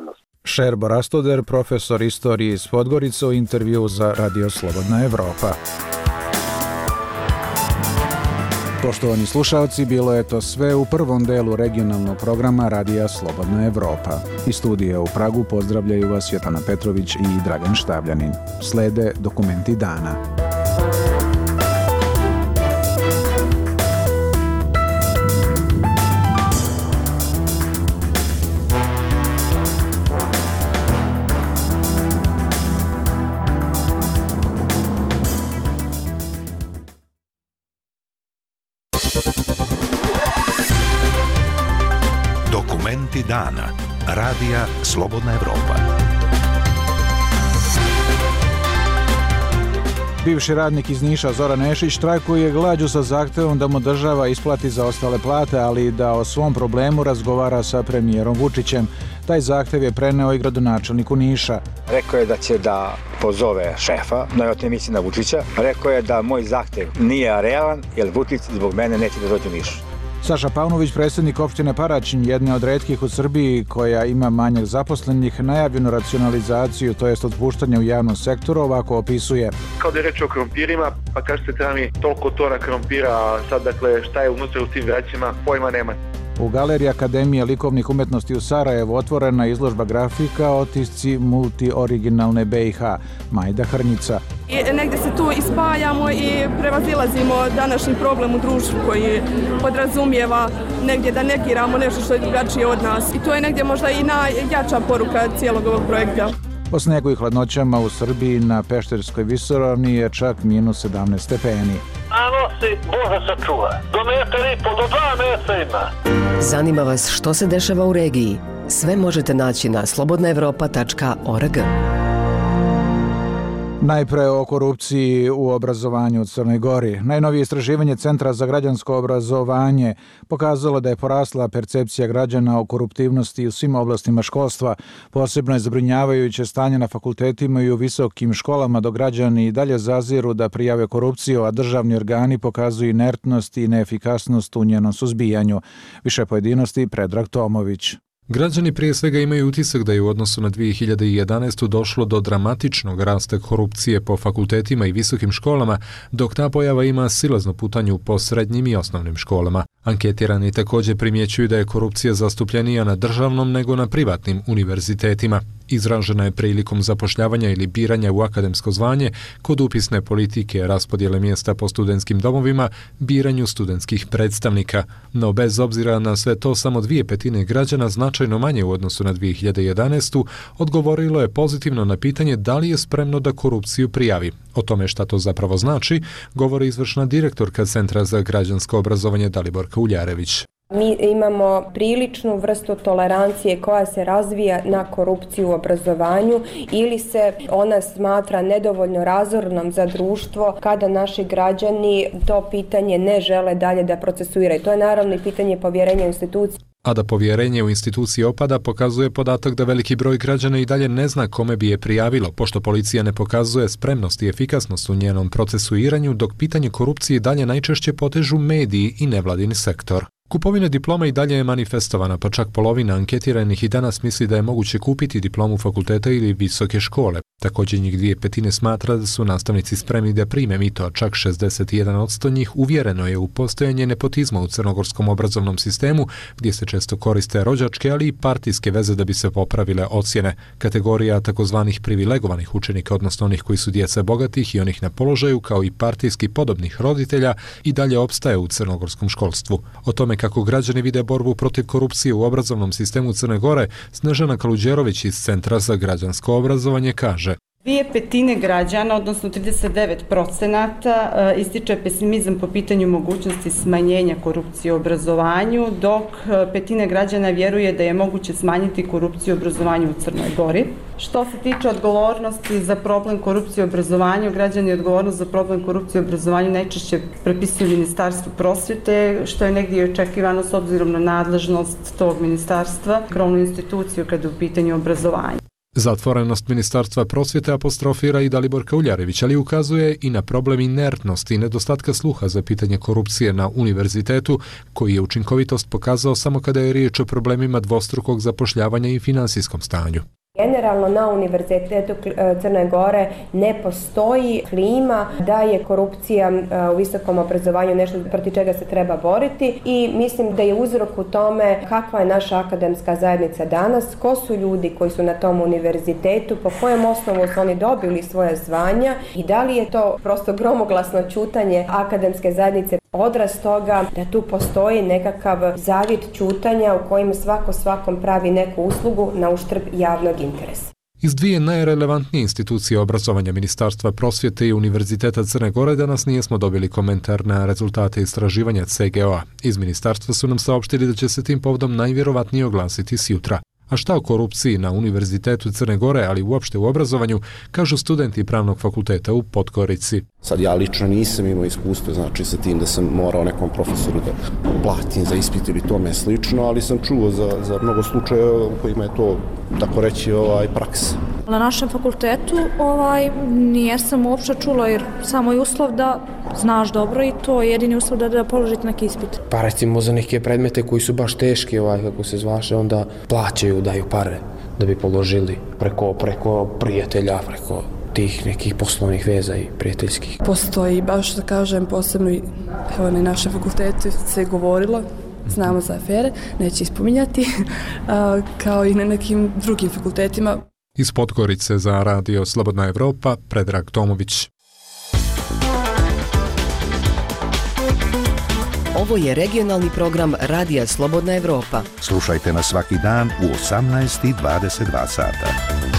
Šerbo Rastoder, profesor istorije iz Podgorice, u intervju za Radio Slobodna Evropa. Poštovani slušalci, bilo je to sve u prvom delu regionalnog programa Radija Slobodna Evropa. Iz studija u Pragu pozdravljaju vas Svetlana Petrović i Dragan Štavljanin. Slede dokumenti dana. Dokumenti dana. Radija Slobodna Evropa. Bivši radnik iz Niša Zoran Nešić štrajkuje glađu sa zahtevom da mu država isplati zaostale plate, ali i da o svom problemu razgovara sa premijerom Vučićem. Taj zahtev je preneo i gradonačelniku Niša. Rekao je da će da pozove šefa, najvjerojatnije misli na Vučića. Rekao je da moj zahtev nije realan, jer Vučić zbog mene neće da dođe u Niš. Saša Paunović, predsjednik opštine Paraćin, jedne od retkih u Srbiji koja ima manjak zaposlenih, najavljenu racionalizaciju, to jest otpuštanje u javnom sektoru, ovako opisuje. Kao da je reč o krompirima, pa kažete treba mi toliko tona krompira, a sad dakle šta je unutra u tim vrećima, pojma nema. U Galeriji Akademije likovnih umetnosti u Sarajevu otvorena izložba grafika otisci multioriginalne BiH, Majda Hrnjica. I negdje se tu ispajamo i prevazilazimo današnji problem u društvu koji podrazumijeva negdje da negiramo nešto što je drugačije od nas. I to je negdje možda i najjača poruka cijelog ovog projekta. Po snegu i hladnoćama u Srbiji na Pešterskoj visoravni je čak -17 stepeni. A nosi, Bože sačuva, do 1,5 do 2 metra ima. Zanima vas što se dešava u regiji? Sve možete naći na slobodnaevropa.org. Najpre o korupciji u obrazovanju u Crnoj Gori. Najnovije istraživanje Centra za građansko obrazovanje pokazalo da je porasla percepcija građana o koruptivnosti u svim oblastima školstva. Posebno je zabrinjavajuće stanje na fakultetima i u visokim školama, dok građani i dalje zaziru da prijave korupciju, a državni organi pokazuju inertnost i neefikasnost u njenom suzbijanju. Više pojedinosti Predrag Tomović. Građani prije svega imaju utisak da je u odnosu na 2011. došlo do dramatičnog rasta korupcije po fakultetima i visokim školama, dok ta pojava ima silazno putanje po srednjim i osnovnim školama. Anketirani također primjećuju da je korupcija zastupljenija na državnom nego na privatnim univerzitetima. Izražena je prilikom zapošljavanja ili biranja u akademsko zvanje, kod upisne politike, raspodjele mjesta po studentskim domovima, biranju studentskih predstavnika. No bez obzira na sve to, samo 2/5 građana, značajno manje u odnosu na 2011. odgovorilo je pozitivno na pitanje da li je spremno da korupciju prijavi. O tome šta to zapravo znači, govori izvršna direktorka Centra za građansko obrazovanje Daliborka Uljarević. Mi imamo priličnu vrstu tolerancije koja se razvija na korupciju u obrazovanju ili se ona smatra nedovoljno razornom za društvo kada naši građani to pitanje ne žele dalje da procesuiraju. To je naravno i pitanje povjerenja u institucije. A da povjerenje u institucije opada pokazuje podatak da veliki broj građana i dalje ne zna kome bi je prijavilo, pošto policija ne pokazuje spremnost i efikasnost u njenom procesuiranju, dok pitanje korupcije dalje najčešće potežu mediji i nevladini sektor. Kupovina diploma i dalje je manifestovana, pa čak polovina anketiranih i danas misli da je moguće kupiti diplomu fakulteta ili visoke škole. Također njih 2/5 smatra da su nastavnici spremni da prime mito, a čak 61% njih uvjereno je u postojanje nepotizma u crnogorskom obrazovnom sistemu, gdje se često koriste rođačke, ali i partijske veze da bi se popravile ocjene. Kategorija takozvanih privilegovanih učenika, odnosno onih koji su djeca bogatih i onih na položaju, kao i partijski podobnih roditelja, i dalje opstaje u crnogorskom školstvu. O tome kako građani vide borbu protiv korupcije u obrazovnom sistemu Crne Gore, Snežana Kaluđerović iz Centra za građansko obrazovanje kaže: 2/5 građana, odnosno 39%, ističe pesimizam po pitanju mogućnosti smanjenja korupcije u obrazovanju, dok 1/5 građana vjeruje da je moguće smanjiti korupciju u obrazovanju u Crnoj Gori. Što se tiče odgovornosti za problem korupcije u obrazovanju, građani odgovornost za problem korupcije u obrazovanju najčešće prepisuju Ministarstvu prosvjete, što je negdje očekivano s obzirom na nadležnost tog ministarstva, krovnu instituciju kada je u pitanju obrazovanja. Zatvorenost Ministarstva prosvjete apostrofira i Daliborka Uljarević, ali ukazuje i na problem inertnosti i nedostatka sluha za pitanje korupcije na univerzitetu, koji je učinkovitost pokazao samo kada je riječ o problemima dvostrukog zapošljavanja i finansijskom stanju. Generalno na Univerzitetu Crne Gore ne postoji klima da je korupcija u visokom obrazovanju nešto protiv čega se treba boriti i mislim da je uzrok u tome kakva je naša akademska zajednica danas, ko su ljudi koji su na tom univerzitetu, po kojem osnovu su oni dobili svoje zvanja i da li je to prosto gromoglasno ćutanje akademske zajednice odraz toga da tu postoji nekakav zavjet ćutanja u kojem svako svakom pravi neku uslugu na uštrb javnog interesa. Iz dvije najrelevantnije institucije obrazovanja Ministarstva prosvjete i Univerziteta Crne Gore danas nismo dobili komentar na rezultate istraživanja CGO-a. Iz ministarstva su nam saopštili da će se tim povodom najvjerovatnije oglasiti sjutra. A šta o korupciji na Univerzitetu Crne Gore, ali uopšte u obrazovanju, kažu studenti Pravnog fakulteta u Podgorici. Sad ja lično nisam imao iskustvo, znači sa tim da sam morao nekom profesoru da platim za ispit ili tome slično, ali sam čuo za mnogo slučajeva u kojima je to, tako reći, praksa. Na našem fakultetu nijesam uopšte čula, jer samo je uslov da znaš dobro i to je jedini uslov da položite neki ispit. Pa recimo za neke predmete koji su baš teški, kako se zvaše, onda plaćaju, daju pare da bi položili preko prijatelja, preko tih nekih poslovnih veza i prijateljskih. Postoji, baš da kažem, posebno evo na našem fakultetu se govorilo, znamo za afere, neće ispominjati, kao i na nekim drugim fakultetima. Iz Podgorice za Radio Slobodna Evropa, Predrag Tomović. Ovo je regionalni program Radija Slobodna Evropa. Slušajte nas svaki dan u 18:22 sata.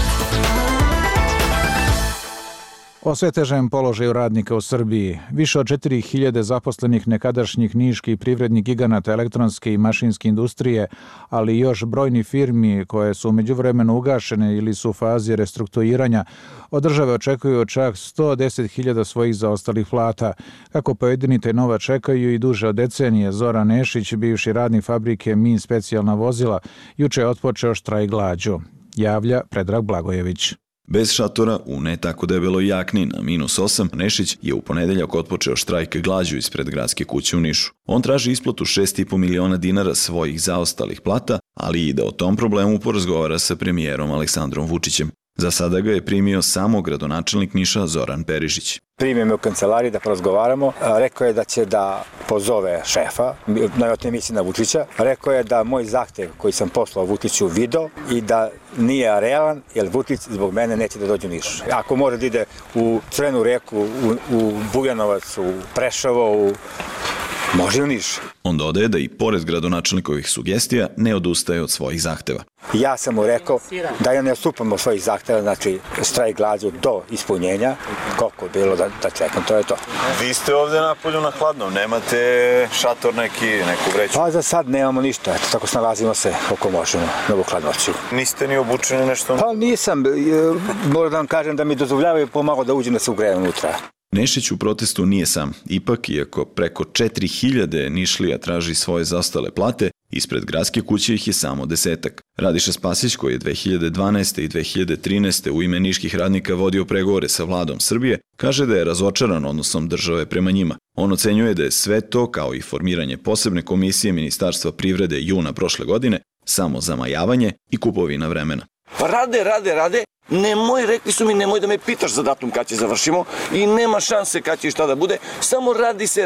O sve težem položaju radnika u Srbiji. Više od 4000 zaposlenih nekadašnjih niških privrednih giganata elektronske i mašinske industrije, ali i još brojni firmi koje su u međuvremenu ugašene ili su u fazi restrukturiranja, od države očekuju čak 110.000 svojih zaostalih plata. Kako pojedini te nova čekaju i duže od decenije, Zoran Nešić, bivši radnik fabrike MIN specijalna vozila, juče je otpočeo štrajk glađu. Javlja Predrag Blagojević. Bez šatora, u ne tako debeloj jakni na -8, Nešić je u ponedeljak otpočeo štrajk glađu ispred gradske kuće u Nišu. On traži isplatu 6,5 miliona dinara svojih zaostalih plata, ali i da o tom problemu porazgovara sa premijerom Aleksandrom Vučićem. Za sada ga je primio samo gradonačelnik Niša Zoran Perišić. Primio me u kancelariji da porazgovaramo. Rekao je da će da pozove šefa, najvjerojatnije misli na Vučića. Rekao je da moj zahtev koji sam poslao Vučiću video i da nije realan, jer Vučić zbog mene neće da dođe u Niš. Ako može da ide u Crvenu reku, u Bujanovac, u Preševo, može u Niš. On dodaje da i pored gradonačelnikovih sugestija ne odustaje od svojih zahteva. Ja sam mu rekao da ja ne odstupam od svojih zahteva, znači štrajk glađu do ispunjenja, koliko je bilo da čekam, to je to. Vi ste ovdje napolju na hladnom, nemate šator neku vreću? Pa za sad nemamo ništa, eto, tako snalazimo se oko možemo, na ovu hladnoću. Niste ni obučeni nešto? Pa nisam, moram da vam kažem da mi dozvoljavaju pomalo da uđem da se ugrejem unutra. Nešić u protestu nije sam. Ipak, iako preko 4000 Nišlija traži svoje zaostale plate, ispred gradske kuće ih je samo 10. Radiša Spasić, koji je 2012. i 2013. u ime niških radnika vodio pregovore sa vladom Srbije, kaže da je razočaran odnosom države prema njima. On ocenjuje da je sve to, kao i formiranje posebne komisije Ministarstva privrede juna prošle godine, samo zamajavanje i kupovina vremena. Pa rade. Rekli su mi nemoj da me pitaš za datum kad će završimo i nema šanse kad će i šta da bude, samo radi se.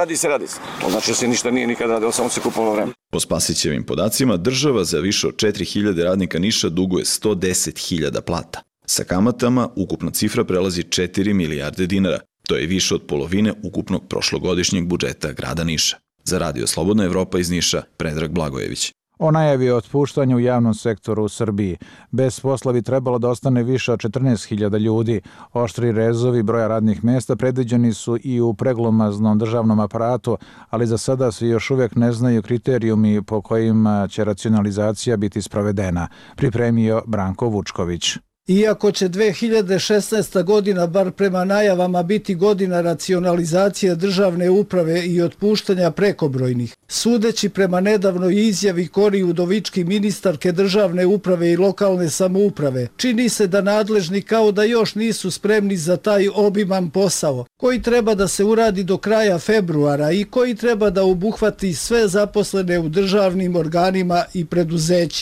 To znači da se ništa nije nikada radilo, samo se kupovalo vreme. Po Spasićevim podacima, država za više od 4000 radnika Niša duguje 110.000 plata. Sa kamatama ukupna cifra prelazi 4 milijarde dinara. To je više od polovine ukupnog prošlogodišnjeg budžeta grada Niša. Za Radio Slobodna Evropa iz Niša, Predrag Blagojević. O najavi o otpuštanju u javnom sektoru u Srbiji. Bez posla bi trebalo da ostane više od 14.000 ljudi. Oštri rezovi broja radnih mjesta predviđeni su i u preglomaznom državnom aparatu, ali za sada svi još uvijek ne znaju kriterijumi po kojima će racionalizacija biti sprovedena, pripremio Branko Vučković. Iako će 2016. godina, bar prema najavama, biti godina racionalizacije državne uprave i otpuštanja prekobrojnih, sudeći prema nedavnoj izjavi Kori Udovički, ministarke državne uprave i lokalne samouprave, čini se da nadležni kao da još nisu spremni za taj obiman posao, koji treba da se uradi do kraja februara i koji treba da obuhvati sve zaposlene u državnim organima i preduzećima.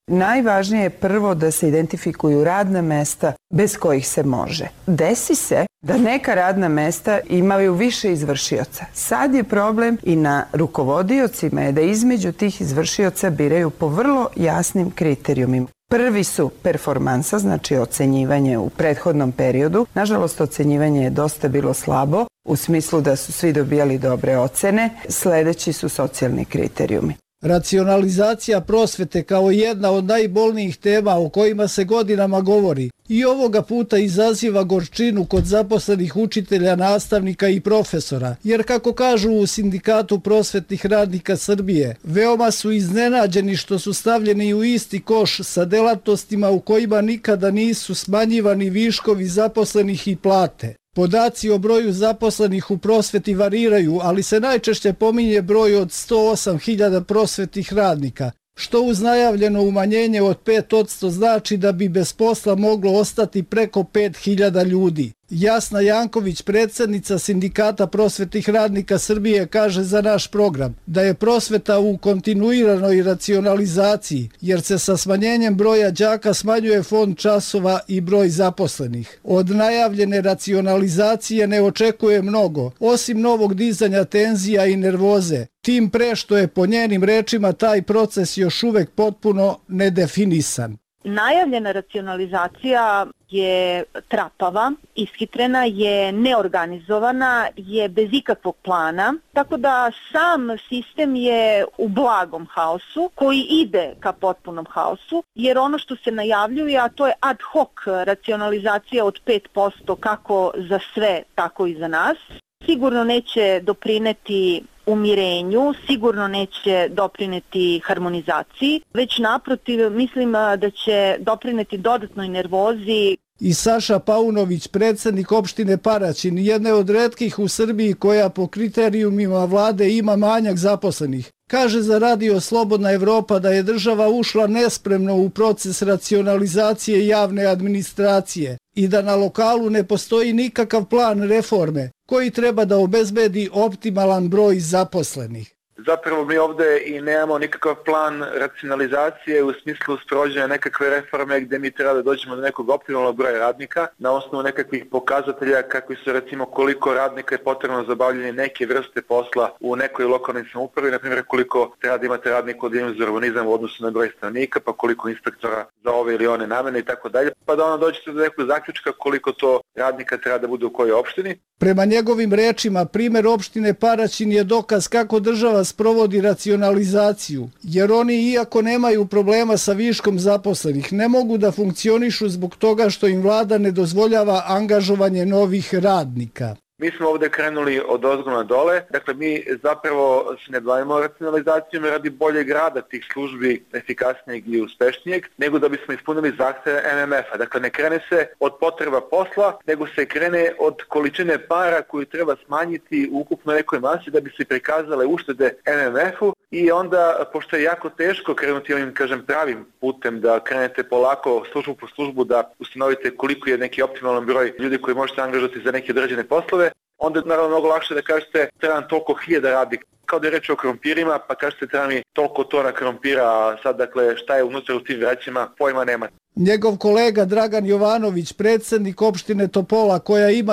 Najvažnije je prvo da se identifikuju radna mesta bez kojih se može. Desi se da neka radna mesta imaju više izvršioca. Sad je problem i na rukovodiocima je da između tih izvršioca biraju po vrlo jasnim kriterijumima. Prvi su performansa, znači ocenjivanje u prethodnom periodu. Nažalost, ocenjivanje je dosta bilo slabo, u smislu da su svi dobijali dobre ocene. Sledeći su socijalni kriterijumi. Racionalizacija prosvete kao jedna od najbolnijih tema o kojima se godinama govori i ovoga puta izaziva gorčinu kod zaposlenih učitelja, nastavnika i profesora, jer kako kažu u Sindikatu prosvetnih radnika Srbije, veoma su iznenađeni što su stavljeni u isti koš sa delatnostima u kojima nikada nisu smanjivani viškovi zaposlenih i plate. Podaci o broju zaposlenih u prosveti variraju, ali se najčešće pominje broj od 108.000 prosvetnih radnika, što uz najavljeno umanjenje od 5% znači da bi bez posla moglo ostati preko 5.000 ljudi. Jasna Janković, predsjednica Sindikata prosvetnih radnika Srbije, kaže za naš program da je prosveta u kontinuiranoj racionalizaciji, jer se sa smanjenjem broja đaka smanjuje fond časova i broj zaposlenih. Od najavljene racionalizacije ne očekuje mnogo, osim novog dizanja tenzija i nervoze, tim pre što je po njenim rečima taj proces još uvek potpuno nedefinisan. Najavljena racionalizacija je trapava, ishitrena je, neorganizovana, je bez ikakvog plana, tako da sam sistem je u blagom haosu koji ide ka potpunom haosu, jer ono što se najavljuje, a to je ad hoc racionalizacija od 5% kako za sve, tako i za nas, sigurno neće doprineti umirenju, sigurno neće doprineti harmonizaciji, već naprotiv mislim da će doprineti dodatnoj nervozi. I Saša Paunović, predsjednik opštine Paraćin, jedne od retkih u Srbiji koja po kriterijumima vlade ima manjak zaposlenih, kaže za Radio Slobodna Evropa da je država ušla nespremno u proces racionalizacije javne administracije i da na lokalu ne postoji nikakav plan reforme koji treba da obezbedi optimalan broj zaposlenih. Zapravo mi ovde i nemamo nikakav plan racionalizacije u smislu sprovođenja nekakve reforme gde mi treba da dođemo do nekog optimalnog broja radnika na osnovu nekakvih pokazatelja kakvi su recimo koliko radnika je potrebno za obavljanje neke vrste posla u nekoj lokalnoj samoupravi, na primjer koliko treba da imate radnika od za urbanizam u odnosu na broj stanovnika, pa koliko inspektora za ove ili one namene i tako dalje, pa da onda dođete do nekog zaključka koliko to radnika treba da bude u kojoj opštini. Prema njegovim rečima, primer opštine Paraćin je dokaz kako država sprovodi racionalizaciju, jer oni, iako nemaju problema sa viškom zaposlenih, ne mogu da funkcionišu zbog toga što im vlada ne dozvoljava angažovanje novih radnika. Mi smo ovde krenuli od ozgo na dole, dakle mi zapravo se ne bavimo racionalizacijom radi boljeg rada tih službi, efikasnijeg i uspešnijeg, nego da bismo ispunili zahteve MMF-a. Dakle ne krene se od potreba posla, nego se krene od količine para koju treba smanjiti u ukupno nekoj masi da bi se prikazale uštede MMF-u i onda, pošto je jako teško krenuti ovim, pravim putem da krenete polako službu po službu da ustanovite koliko je neki optimalan broj ljudi koji možete angažovati za neke određene poslove, onda je naravno mnogo lakše da kažete treba nam toliko hiljada radnika. Kao da je reč o krompirima, pa kažete treba mi toliko tona krompira, a sad dakle šta je unutra u tim vrećima, pojma nema. Njegov kolega Dragan Jovanović, predsjednik opštine Topola koja ima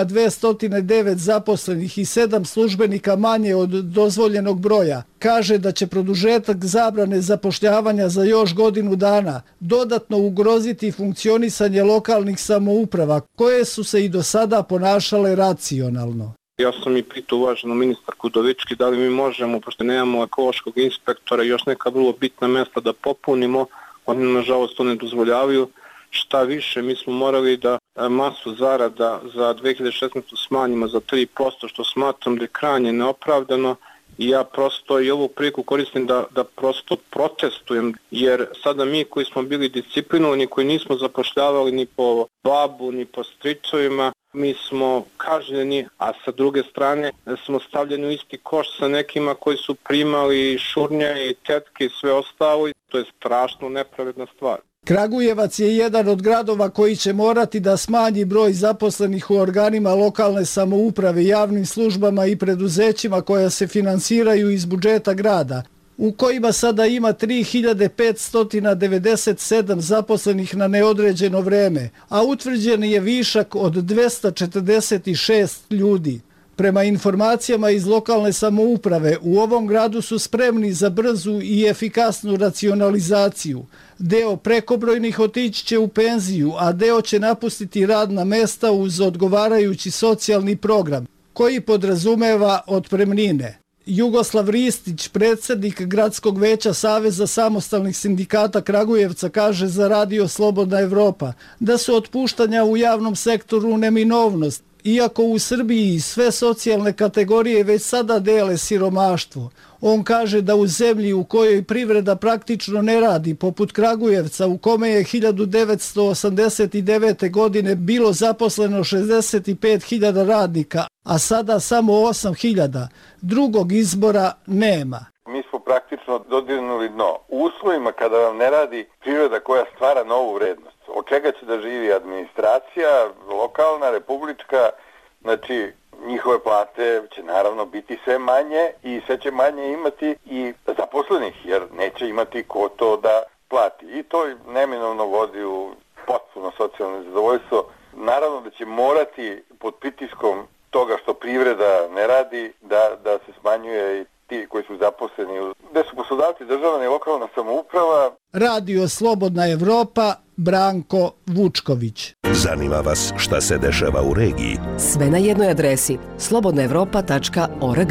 209 zaposlenih i 7 službenika manje od dozvoljenog broja, kaže da će produžetak zabrane zapošljavanja za još godinu dana dodatno ugroziti funkcionisanje lokalnih samouprava koje su se i do sada ponašale racionalno. Ja sam i pitao uvaženu ministarku Udovički da li mi možemo, pošto nemamo ekološkog inspektora i još neka vrlo bitna mesta da popunimo, oni nažalost to ne dozvoljavaju. Šta više, mi smo morali da masu zarada za 2016. smanjimo za 3%, što smatram da je krajnje neopravdano i ja prosto i ovu priliku koristim da prosto protestujem, jer sada mi koji smo bili disciplinovani, koji nismo zapošljavali ni po babu, ni po stricovima, mi smo kažnjeni, a sa druge strane smo stavljeni u isti koš sa nekima koji su primali šurnje i tetke i sve ostalo. To je strašno nepravedna stvar. Kragujevac je jedan od gradova koji će morati da smanji broj zaposlenih u organima lokalne samouprave, javnim službama i preduzećima koja se finansiraju iz budžeta grada, u kojima sada ima 3597 zaposlenih na neodređeno vreme, a utvrđen je višak od 246 ljudi. Prema informacijama iz lokalne samouprave, u ovom gradu su spremni za brzu i efikasnu racionalizaciju. Deo prekobrojnih otići će u penziju, a deo će napustiti radna mesta uz odgovarajući socijalni program, koji podrazumeva otpremnine. Jugoslav Ristić, predsjednik Gradskog veća Saveza samostalnih sindikata Kragujevca, kaže za Radio Slobodna Evropa da su otpuštanja u javnom sektoru neminovnost, iako u Srbiji sve socijalne kategorije već sada dele siromaštvo. On kaže da u zemlji u kojoj privreda praktično ne radi, poput Kragujevca, u kome je 1989. godine bilo zaposleno 65.000 radnika, a sada samo 8.000, drugog izbora nema. Mi smo praktično dodirnuli dno. U uslovima kada vam ne radi privreda koja stvara novu vrednost, od čega će da živi administracija, lokalna, republička, znači njihove plate će naravno biti sve manje i sve će manje imati i zaposlenih, jer neće imati ko to da plati. I to neminovno vodi u potpuno socijalno nezadovoljstvo. Naravno da će morati pod pritiskom toga što privreda ne radi da se smanjuje i ti koji su zaposleni, gde su poslodavci državna i lokalna samouprava. Radio Slobodna Evropa, Branko Vučković. Zanima vas šta se dešava u regiji? Sve na jednoj adresi slobodnaevropa.org.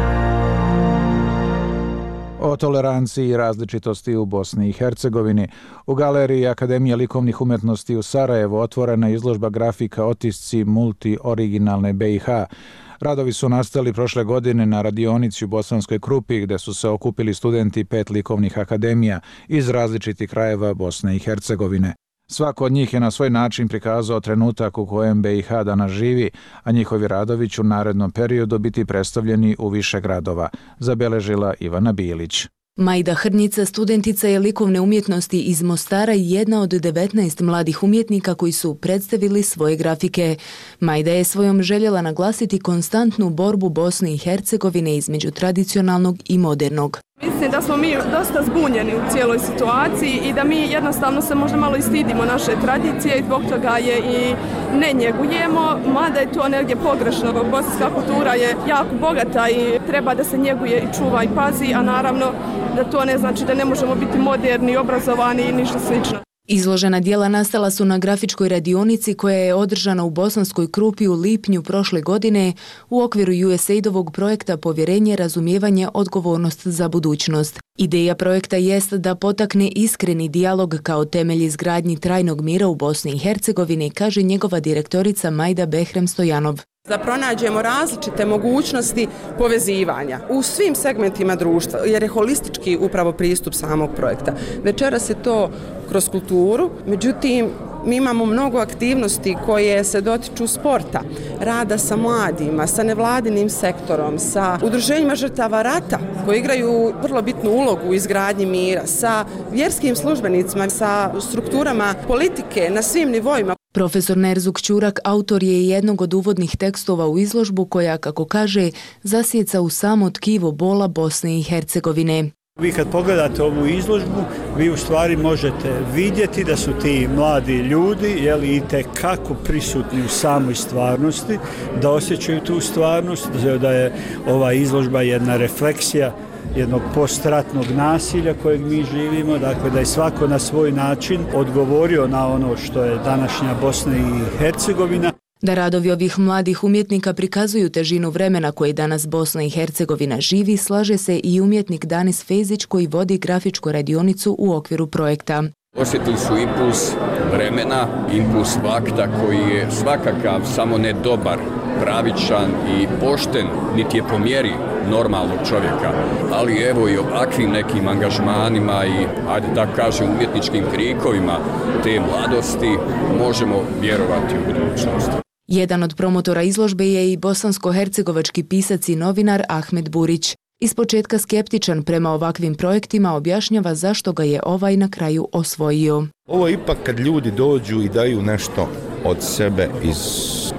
O toleranciji i različitosti u Bosni i Hercegovini. U Galeriji Akademije likovnih umetnosti u Sarajevu otvorena izložba grafika Otisci multi-originalne BiH. Radovi su nastali prošle godine na radionici u Bosanskoj Krupi, gde su se okupili studenti 5 likovnih akademija iz različitih krajeva Bosne i Hercegovine. Svako od njih je na svoj način prikazao trenutak u kojem BiH danas živi, a njihovi radovi će u narednom periodu biti predstavljeni u više gradova, zabeležila Ivana Bilić. Majda Hrnica, studentica je likovne umjetnosti iz Mostara i jedna od 19 mladih umjetnika koji su predstavili svoje grafike. Majda je svojom željela naglasiti konstantnu borbu Bosne i Hercegovine između tradicionalnog i modernog. Mislim da smo mi dosta zbunjeni u cijeloj situaciji i da mi jednostavno se možda malo istidimo naše tradicije i zbog toga je i ne njegujemo, mada je to negdje pogrešno. Bosanska kultura je jako bogata i treba da se njeguje i čuva i pazi, a naravno da to ne znači da ne možemo biti moderni, obrazovani i ništa slično. Izložena dijela nastala su na grafičkoj radionici koja je održana u Bosanskoj Krupi u lipnju prošle godine u okviru USAID-ovog projekta Povjerenje, razumijevanje, odgovornost za budućnost. Ideja projekta jest da potakne iskreni dijalog kao temelj izgradnji trajnog mira u Bosni i Hercegovini, kaže njegova direktorica Majda Behrem Stojanov. Da pronađemo različite mogućnosti povezivanja u svim segmentima društva, jer je holistički upravo pristup samog projekta. Večeras je to kroz kulturu, međutim mi imamo mnogo aktivnosti koje se dotiču sporta, rada sa mladima, sa nevladinim sektorom, sa udruženjima žrtava rata koji igraju vrlo bitnu ulogu u izgradnji mira, sa vjerskim službenicima, sa strukturama politike na svim nivoima. Profesor Nerzuk Ćurak autor je jednog od uvodnih tekstova u izložbu koja, kako kaže, zasjeca u samo tkivo bola Bosne i Hercegovine. Vi kad pogledate ovu izložbu, vi u stvari možete vidjeti da su ti mladi ljudi itekako prisutni u samoj stvarnosti, da osjećaju tu stvarnost, da je ova izložba jedna refleksija jednog postratnog nasilja kojeg mi živimo, dakle da je svako na svoj način odgovorio na ono što je današnja Bosna i Hercegovina. Da radovi ovih mladih umjetnika prikazuju težinu vremena koje danas Bosna i Hercegovina živi, slaže se i umjetnik Danis Fezić koji vodi grafičku radionicu u okviru projekta. Osjetili su impuls vremena, impuls vakta koji je svakakav, samo ne dobar, pravičan i pošten, niti je po mjeri normalnog čovjeka. Ali evo i ovakvim nekim angažmanima i, ajde tako kažem, umjetničkim krikovima te mladosti možemo vjerovati u budućnost. Jedan od promotora izložbe je i bosansko-hercegovački pisac i novinar Ahmed Burić. Ispočetka skeptičan prema ovakvim projektima objašnjava zašto ga je ovaj na kraju osvojio. Ovo je ipak kad ljudi dođu i daju nešto od sebe iz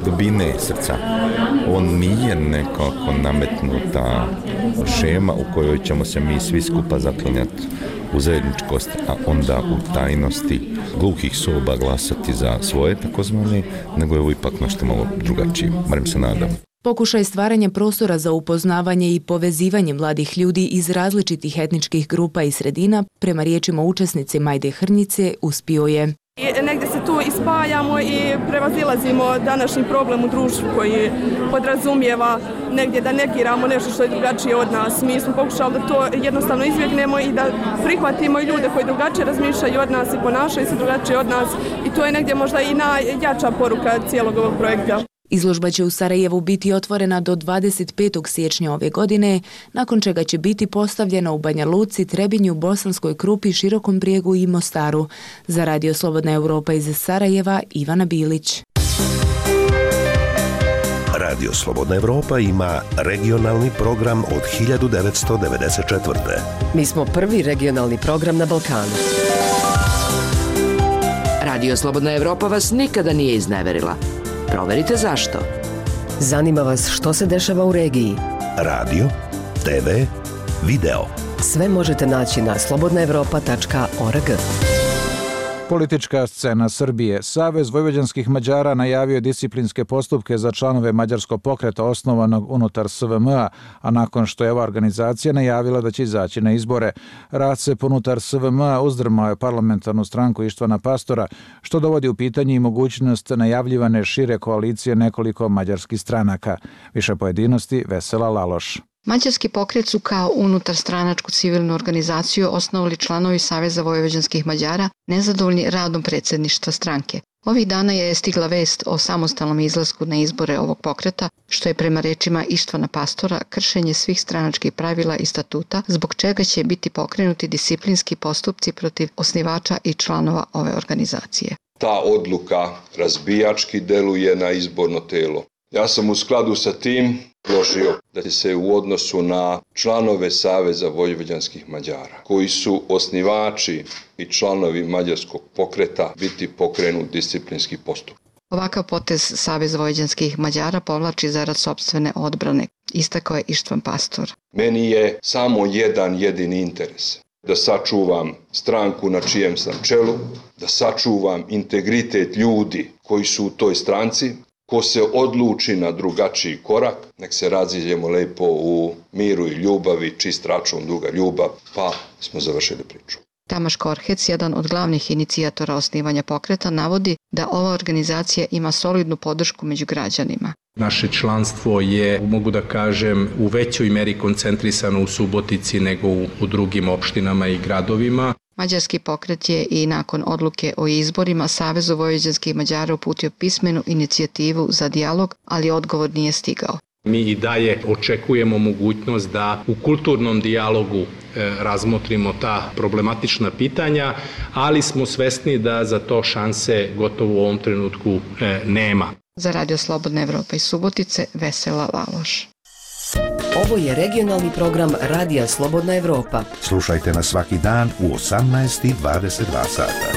dubine srca. On nije nekako nametnuta šema u kojoj ćemo se mi svi skupa zaklanjati u zajedničkost, a onda u tajnosti gluhih soba glasati za svoje takozvane, nego je ovo ipak nešto malo drugačije, barem se nadam. Pokušaj stvaranja prostora za upoznavanje i povezivanje mladih ljudi iz različitih etničkih grupa i sredina, prema riječima učesnice Majde Hrnjice, uspio je. I negdje se tu ispajamo i prevazilazimo današnji problem u društvu koji podrazumijeva negdje da negiramo nešto što je drugačije od nas. Mi smo pokušali da to jednostavno izbjegnemo i da prihvatimo i ljude koji drugačije razmišljaju od nas i ponašaju se drugačije od nas i to je negdje možda i najjača poruka cijelog ovog projekta. Izložba će u Sarajevu biti otvorena do 25. siječnja ove godine, nakon čega će biti postavljena u Banja Luci, Trebinju, Bosanskoj Krupi, Širokom Brijegu i Mostaru. Za Radio Slobodna Europa iz Sarajeva, Ivana Bilić. Radio Slobodna Europa ima regionalni program od 1994. Mi smo prvi regionalni program na Balkanu. Radio Slobodna Europa vas nikada nije izneverila. Proverite zašto. Zanima vas što se dešava u regiji? Radio, TV, video. Sve možete naći na slobodnaevropa.org. Politička scena Srbije. Savez vojvođanskih Mađara najavio disciplinske postupke za članove mađarskog pokreta osnovanog unutar SVM-a, a nakon što je ova organizacija najavila da će izaći na izbore. RACEP unutar SVM-a uzdrmao je parlamentarnu stranku Ištvana Pastora, što dovodi u pitanje i mogućnost najavljivane šire koalicije nekoliko mađarskih stranaka. Više pojedinosti, Vesela Laloš. Mađarski pokret su kao unutarstranačku civilnu organizaciju osnovali članovi Saveza vojvođanskih Mađara nezadovoljni radom predsjedništva stranke. Ovih dana je stigla vest o samostalnom izlasku na izbore ovog pokreta, što je prema rečima Ištvana Pastora kršenje svih stranačkih pravila i statuta, zbog čega će biti pokrenuti disciplinski postupci protiv osnivača i članova ove organizacije. Ta odluka razbijački deluje na izborno telo. Ja sam u skladu sa tim predložio da će se u odnosu na članove Saveza vojvođanskih Mađara, koji su osnivači i članovi mađarskog pokreta, biti pokrenut disciplinski postupak. Ovakav potez Saveza vojvođanskih Mađara povlači zarad sopstvene odbrane, istakao je Ištvan Pastor. Meni je samo jedan jedini interes. Da sačuvam stranku na čijem sam čelu, da sačuvam integritet ljudi koji su u toj stranci. Ko se odluči na drugačiji korak, nek se raziđemo lepo u miru i ljubavi, čist račun, duga ljubav, pa smo završili priču. Tamaš Korhec, jedan od glavnih inicijatora osnivanja pokreta, navodi da ova organizacija ima solidnu podršku među građanima. Naše članstvo je, mogu da kažem, u većoj meri koncentrisano u Subotici nego u drugim opštinama i gradovima. Mađarski pokret je i nakon odluke o izborima Savezu vojvođanskih Mađara uputio pismenu inicijativu za dijalog, ali odgovor nije stigao. Mi i dalje očekujemo mogućnost da u kulturnom dijalogu razmotrimo ta problematična pitanja, ali smo svesni da za to šanse gotovo u ovom trenutku nema. Za Radio Slobodna Evropa iz Subotice, Vesela Laloš. Ovo je regionalni program Radija Slobodna Evropa. Slušajte nas svaki dan u 18:22 sata.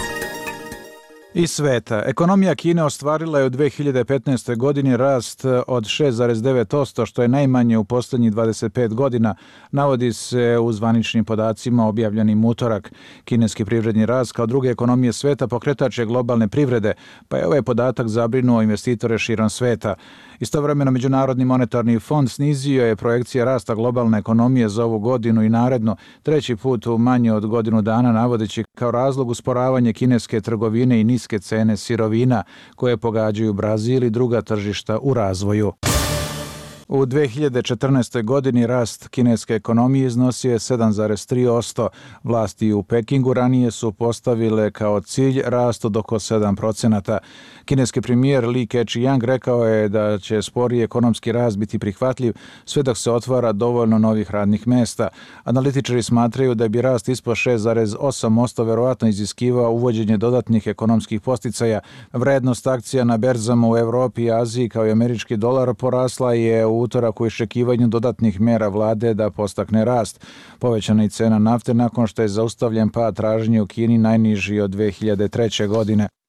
Iz sveta. Ekonomija Kine ostvarila je u 2015. godini rast od 6,9%, što je najmanje u posljednjih 25 godina, navodi se u zvaničnim podacima objavljenim utorak. Kineski privredni rast kao druge ekonomije sveta pokretač je globalne privrede, pa je ovaj podatak zabrinuo investitore širom sveta. Istovremeno Međunarodni monetarni fond snizio je projekcije rasta globalne ekonomije za ovu godinu i naredno, treći put u manje od godinu dana, navodeći kao razlog usporavanje kineske trgovine i niske cene sirovina koje pogađaju Brazil i druga tržišta u razvoju. U 2014. godini rast kineske ekonomije iznosio je 7,3%. Vlasti u Pekingu ranije su postavile kao cilj rast od oko 7%. Kineski premijer Li Keqiang rekao je da će sporiji ekonomski rast biti prihvatljiv sve dok se otvara dovoljno novih radnih mesta. Analitičari smatraju da bi rast ispod 6,8% verovatno iziskivao uvođenje dodatnih ekonomskih posticaja. Vrednost akcija na berzama u Evropi i Aziji kao i američki dolar porasla je u utorak u iščekivanju dodatnih mera vlade da podstakne rast. Povećana je cena nafte nakon što je zaustavljen pad tražnje u Kini najniži od 2003. godine.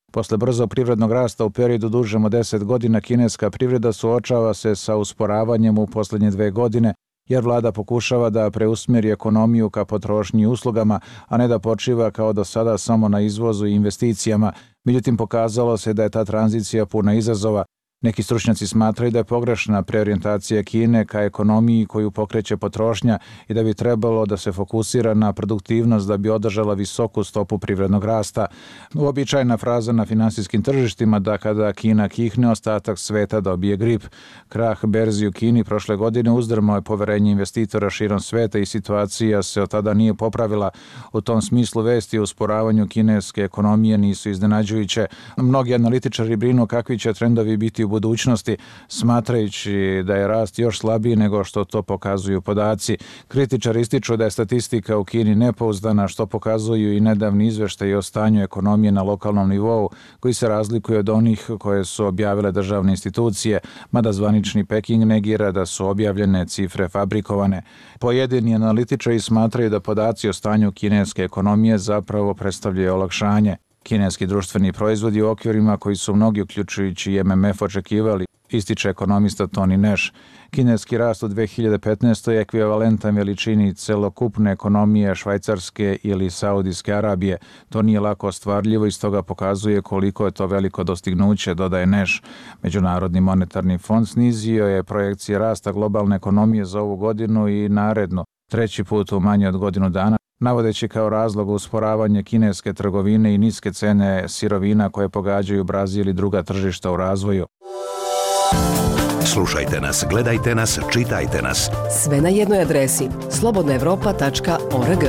Posle brzog privrednog rasta u periodu dužem od 10 godina, kineska privreda suočava se sa usporavanjem u posljednje 2 godine, jer vlada pokušava da preusmjeri ekonomiju ka potrošnji i uslugama, a ne da počiva kao do sada samo na izvozu i investicijama. Međutim, pokazalo se da je ta tranzicija puna izazova. Neki stručnjaci smatraju da je pogrešna preorijentacija Kine ka ekonomiji koju pokreće potrošnja i da bi trebalo da se fokusira na produktivnost da bi održala visoku stopu privrednog rasta. Uobičajena fraza na finansijskim tržištima da kada Kina kihne, ostatak sveta dobije grip. Krah berzi u Kini prošle godine uzdrmao je poverenje investitora širom sveta i situacija se od tada nije popravila. U tom smislu vesti o usporavanju kineske ekonomije nisu iznenađujuće. Mnogi analitičari brinu kakvi će trendovi biti u budućnosti, smatrajući da je rast još slabiji nego što to pokazuju podaci. Kritičari ističu da je statistika u Kini nepouzdana, što pokazuju i nedavni izveštaji o stanju ekonomije na lokalnom nivou, koji se razlikuju od onih koje su objavile državne institucije, mada zvanični Peking negira da su objavljene cifre fabrikovane. Pojedini analitičari smatraju da podaci o stanju kineske ekonomije zapravo predstavljaju olakšanje. Kineski društveni proizvodi u okvirima koji su mnogi, uključujući i MMF, očekivali, ističe ekonomista Tony Nash. Kineski rast u 2015. je ekvivalentan veličini celokupne ekonomije Švajcarske ili Saudijske Arabije. To nije lako ostvarljivo i stoga pokazuje koliko je to veliko dostignuće, dodaje Nash. Međunarodni monetarni fond snizio je projekcije rasta globalne ekonomije za ovu godinu i narednu, 3. put u manje od godinu dana, navodeći kao razlog usporavanje kineske trgovine i niske cene sirovina koje pogađaju Brazil i druga tržišta u razvoju. Slušajte nas, gledajte nas, čitajte nas. Sve na jednoj adresi slobodnaevropa.org.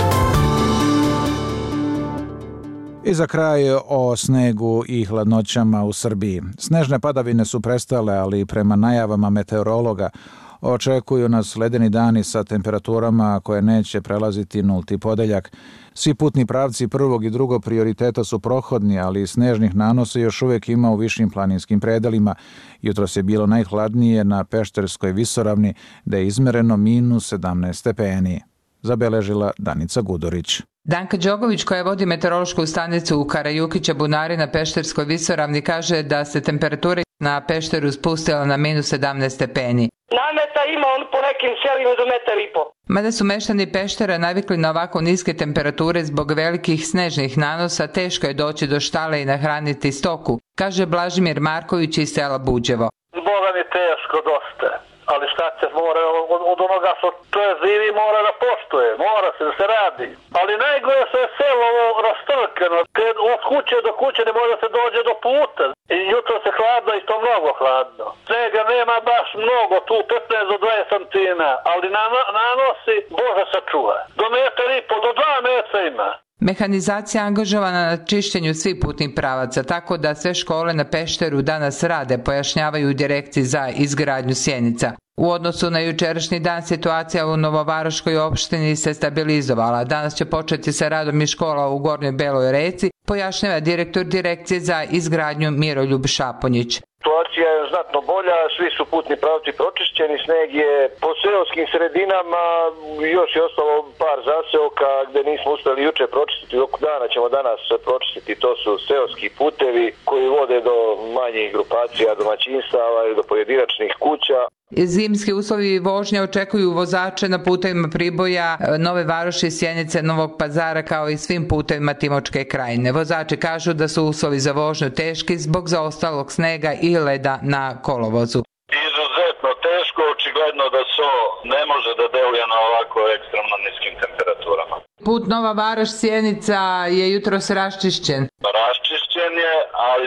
I za kraj o snegu i hladnoćama u Srbiji. Snežne padavine su prestale, ali prema najavama meteorologa očekuju nas ledeni dani sa temperaturama koje neće prelaziti 0. podeljak. Svi putni pravci prvog i drugog prioriteta su prohodni, ali snežnih nanosa još uvijek ima u višim planinskim predelima. Jutros je bilo najhladnije na Pešterskoj visoravni, da je izmereno -17 stepeni. Zabeležila Danica Gudorić. Danka Đogović, koja vodi meteorološku stanicu u Karajukića Bunari na Pešterskoj visoravni, kaže da se temperatura na Pešteru spustila na -17 stepeni. Nameta ima on po nekim selima do 1,5 m. Mada su meštani Peštera navikli na ovako niske temperature zbog velikih snežnih nanosa, teško je doći do štale i nahraniti stoku, kaže Blažimir Marković iz sela Buđevo. Boga mi teško dosta, ali šta će, mora od onoga što to je živi mora da poštuje, mora se da se radi. Ali najgore što je selo rastrkano, kad od kuće do kuće ne može da se dođe do puta. I jutro se hladno i to mnogo hladno. Snega nema baš mnogo, tu 15 do 20 santina, ali nanosi, Bože sačuva. Do 1,5 do 2 metra ima. Mehanizacija angažovana na čišćenju svih putnih pravaca, tako da sve škole na Pešteru danas rade, pojašnjavaju u direkciji za izgradnju Sjenica. U odnosu na jučerašnji dan situacija u Novovaroškoj opštini se stabilizovala. Danas će početi sa radom i škola u Gornjoj Beloj Reci, pojašnjava direktor direkcije za izgradnju Miroljub Šaponjić. Situacija je znatno bolja, svi su putni pravci pročišćeni, sneg je po seoskim sredinama, još je ostalo par zaseoka gde nismo uspeli juče pročistiti, dok dana ćemo danas pročistiti, to su seoski putevi koji vode do manjih grupacija, domaćinstava ili do pojedinačnih kuća. Zimski uslovi vožnje očekuju vozače na putevima Priboja, Nove Varoši, Sjenice, Novog Pazara kao i svim putevima Timočke krajine. Vozači kažu da su uslovi za vožnju teški zbog zaostalog snega i leda na kolovozu. Izuzetno teško, očigledno da so ne može da deluje na ovako ekstremno niskim temperaturama. Put Nova Varoš, Sjenica je jutros raščišćen. Raščišćen je, ali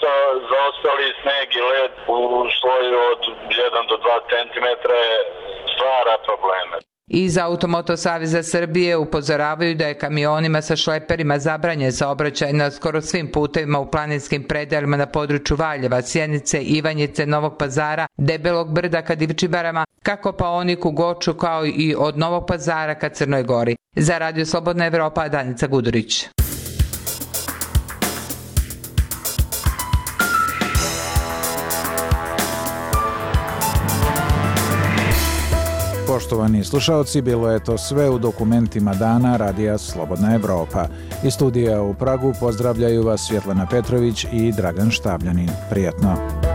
zaostali sneg i led u sloju od 1 do 2 cm stvara probleme. Iz Automoto Saveza Srbije upozoravaju da je kamionima sa šleperima zabranjen saobraćaj na skoro svim putevima u planinskim predelima na području Valjeva, Sjenice, Ivanjice, Novog Pazara, Debelog brda ka Divčibarama, ka Kopaoniku, Goču, kao i od Novog Pazara ka Crnoj Gori. Za Radio Slobodna Evropa, Danica Gudurić. Poštovani slušalci, bilo je to sve u dokumentima dana Radija Slobodna Evropa. Iz studija u Pragu pozdravljaju vas Svjetlana Petrović i Dragan Štabljanin. Prijatno.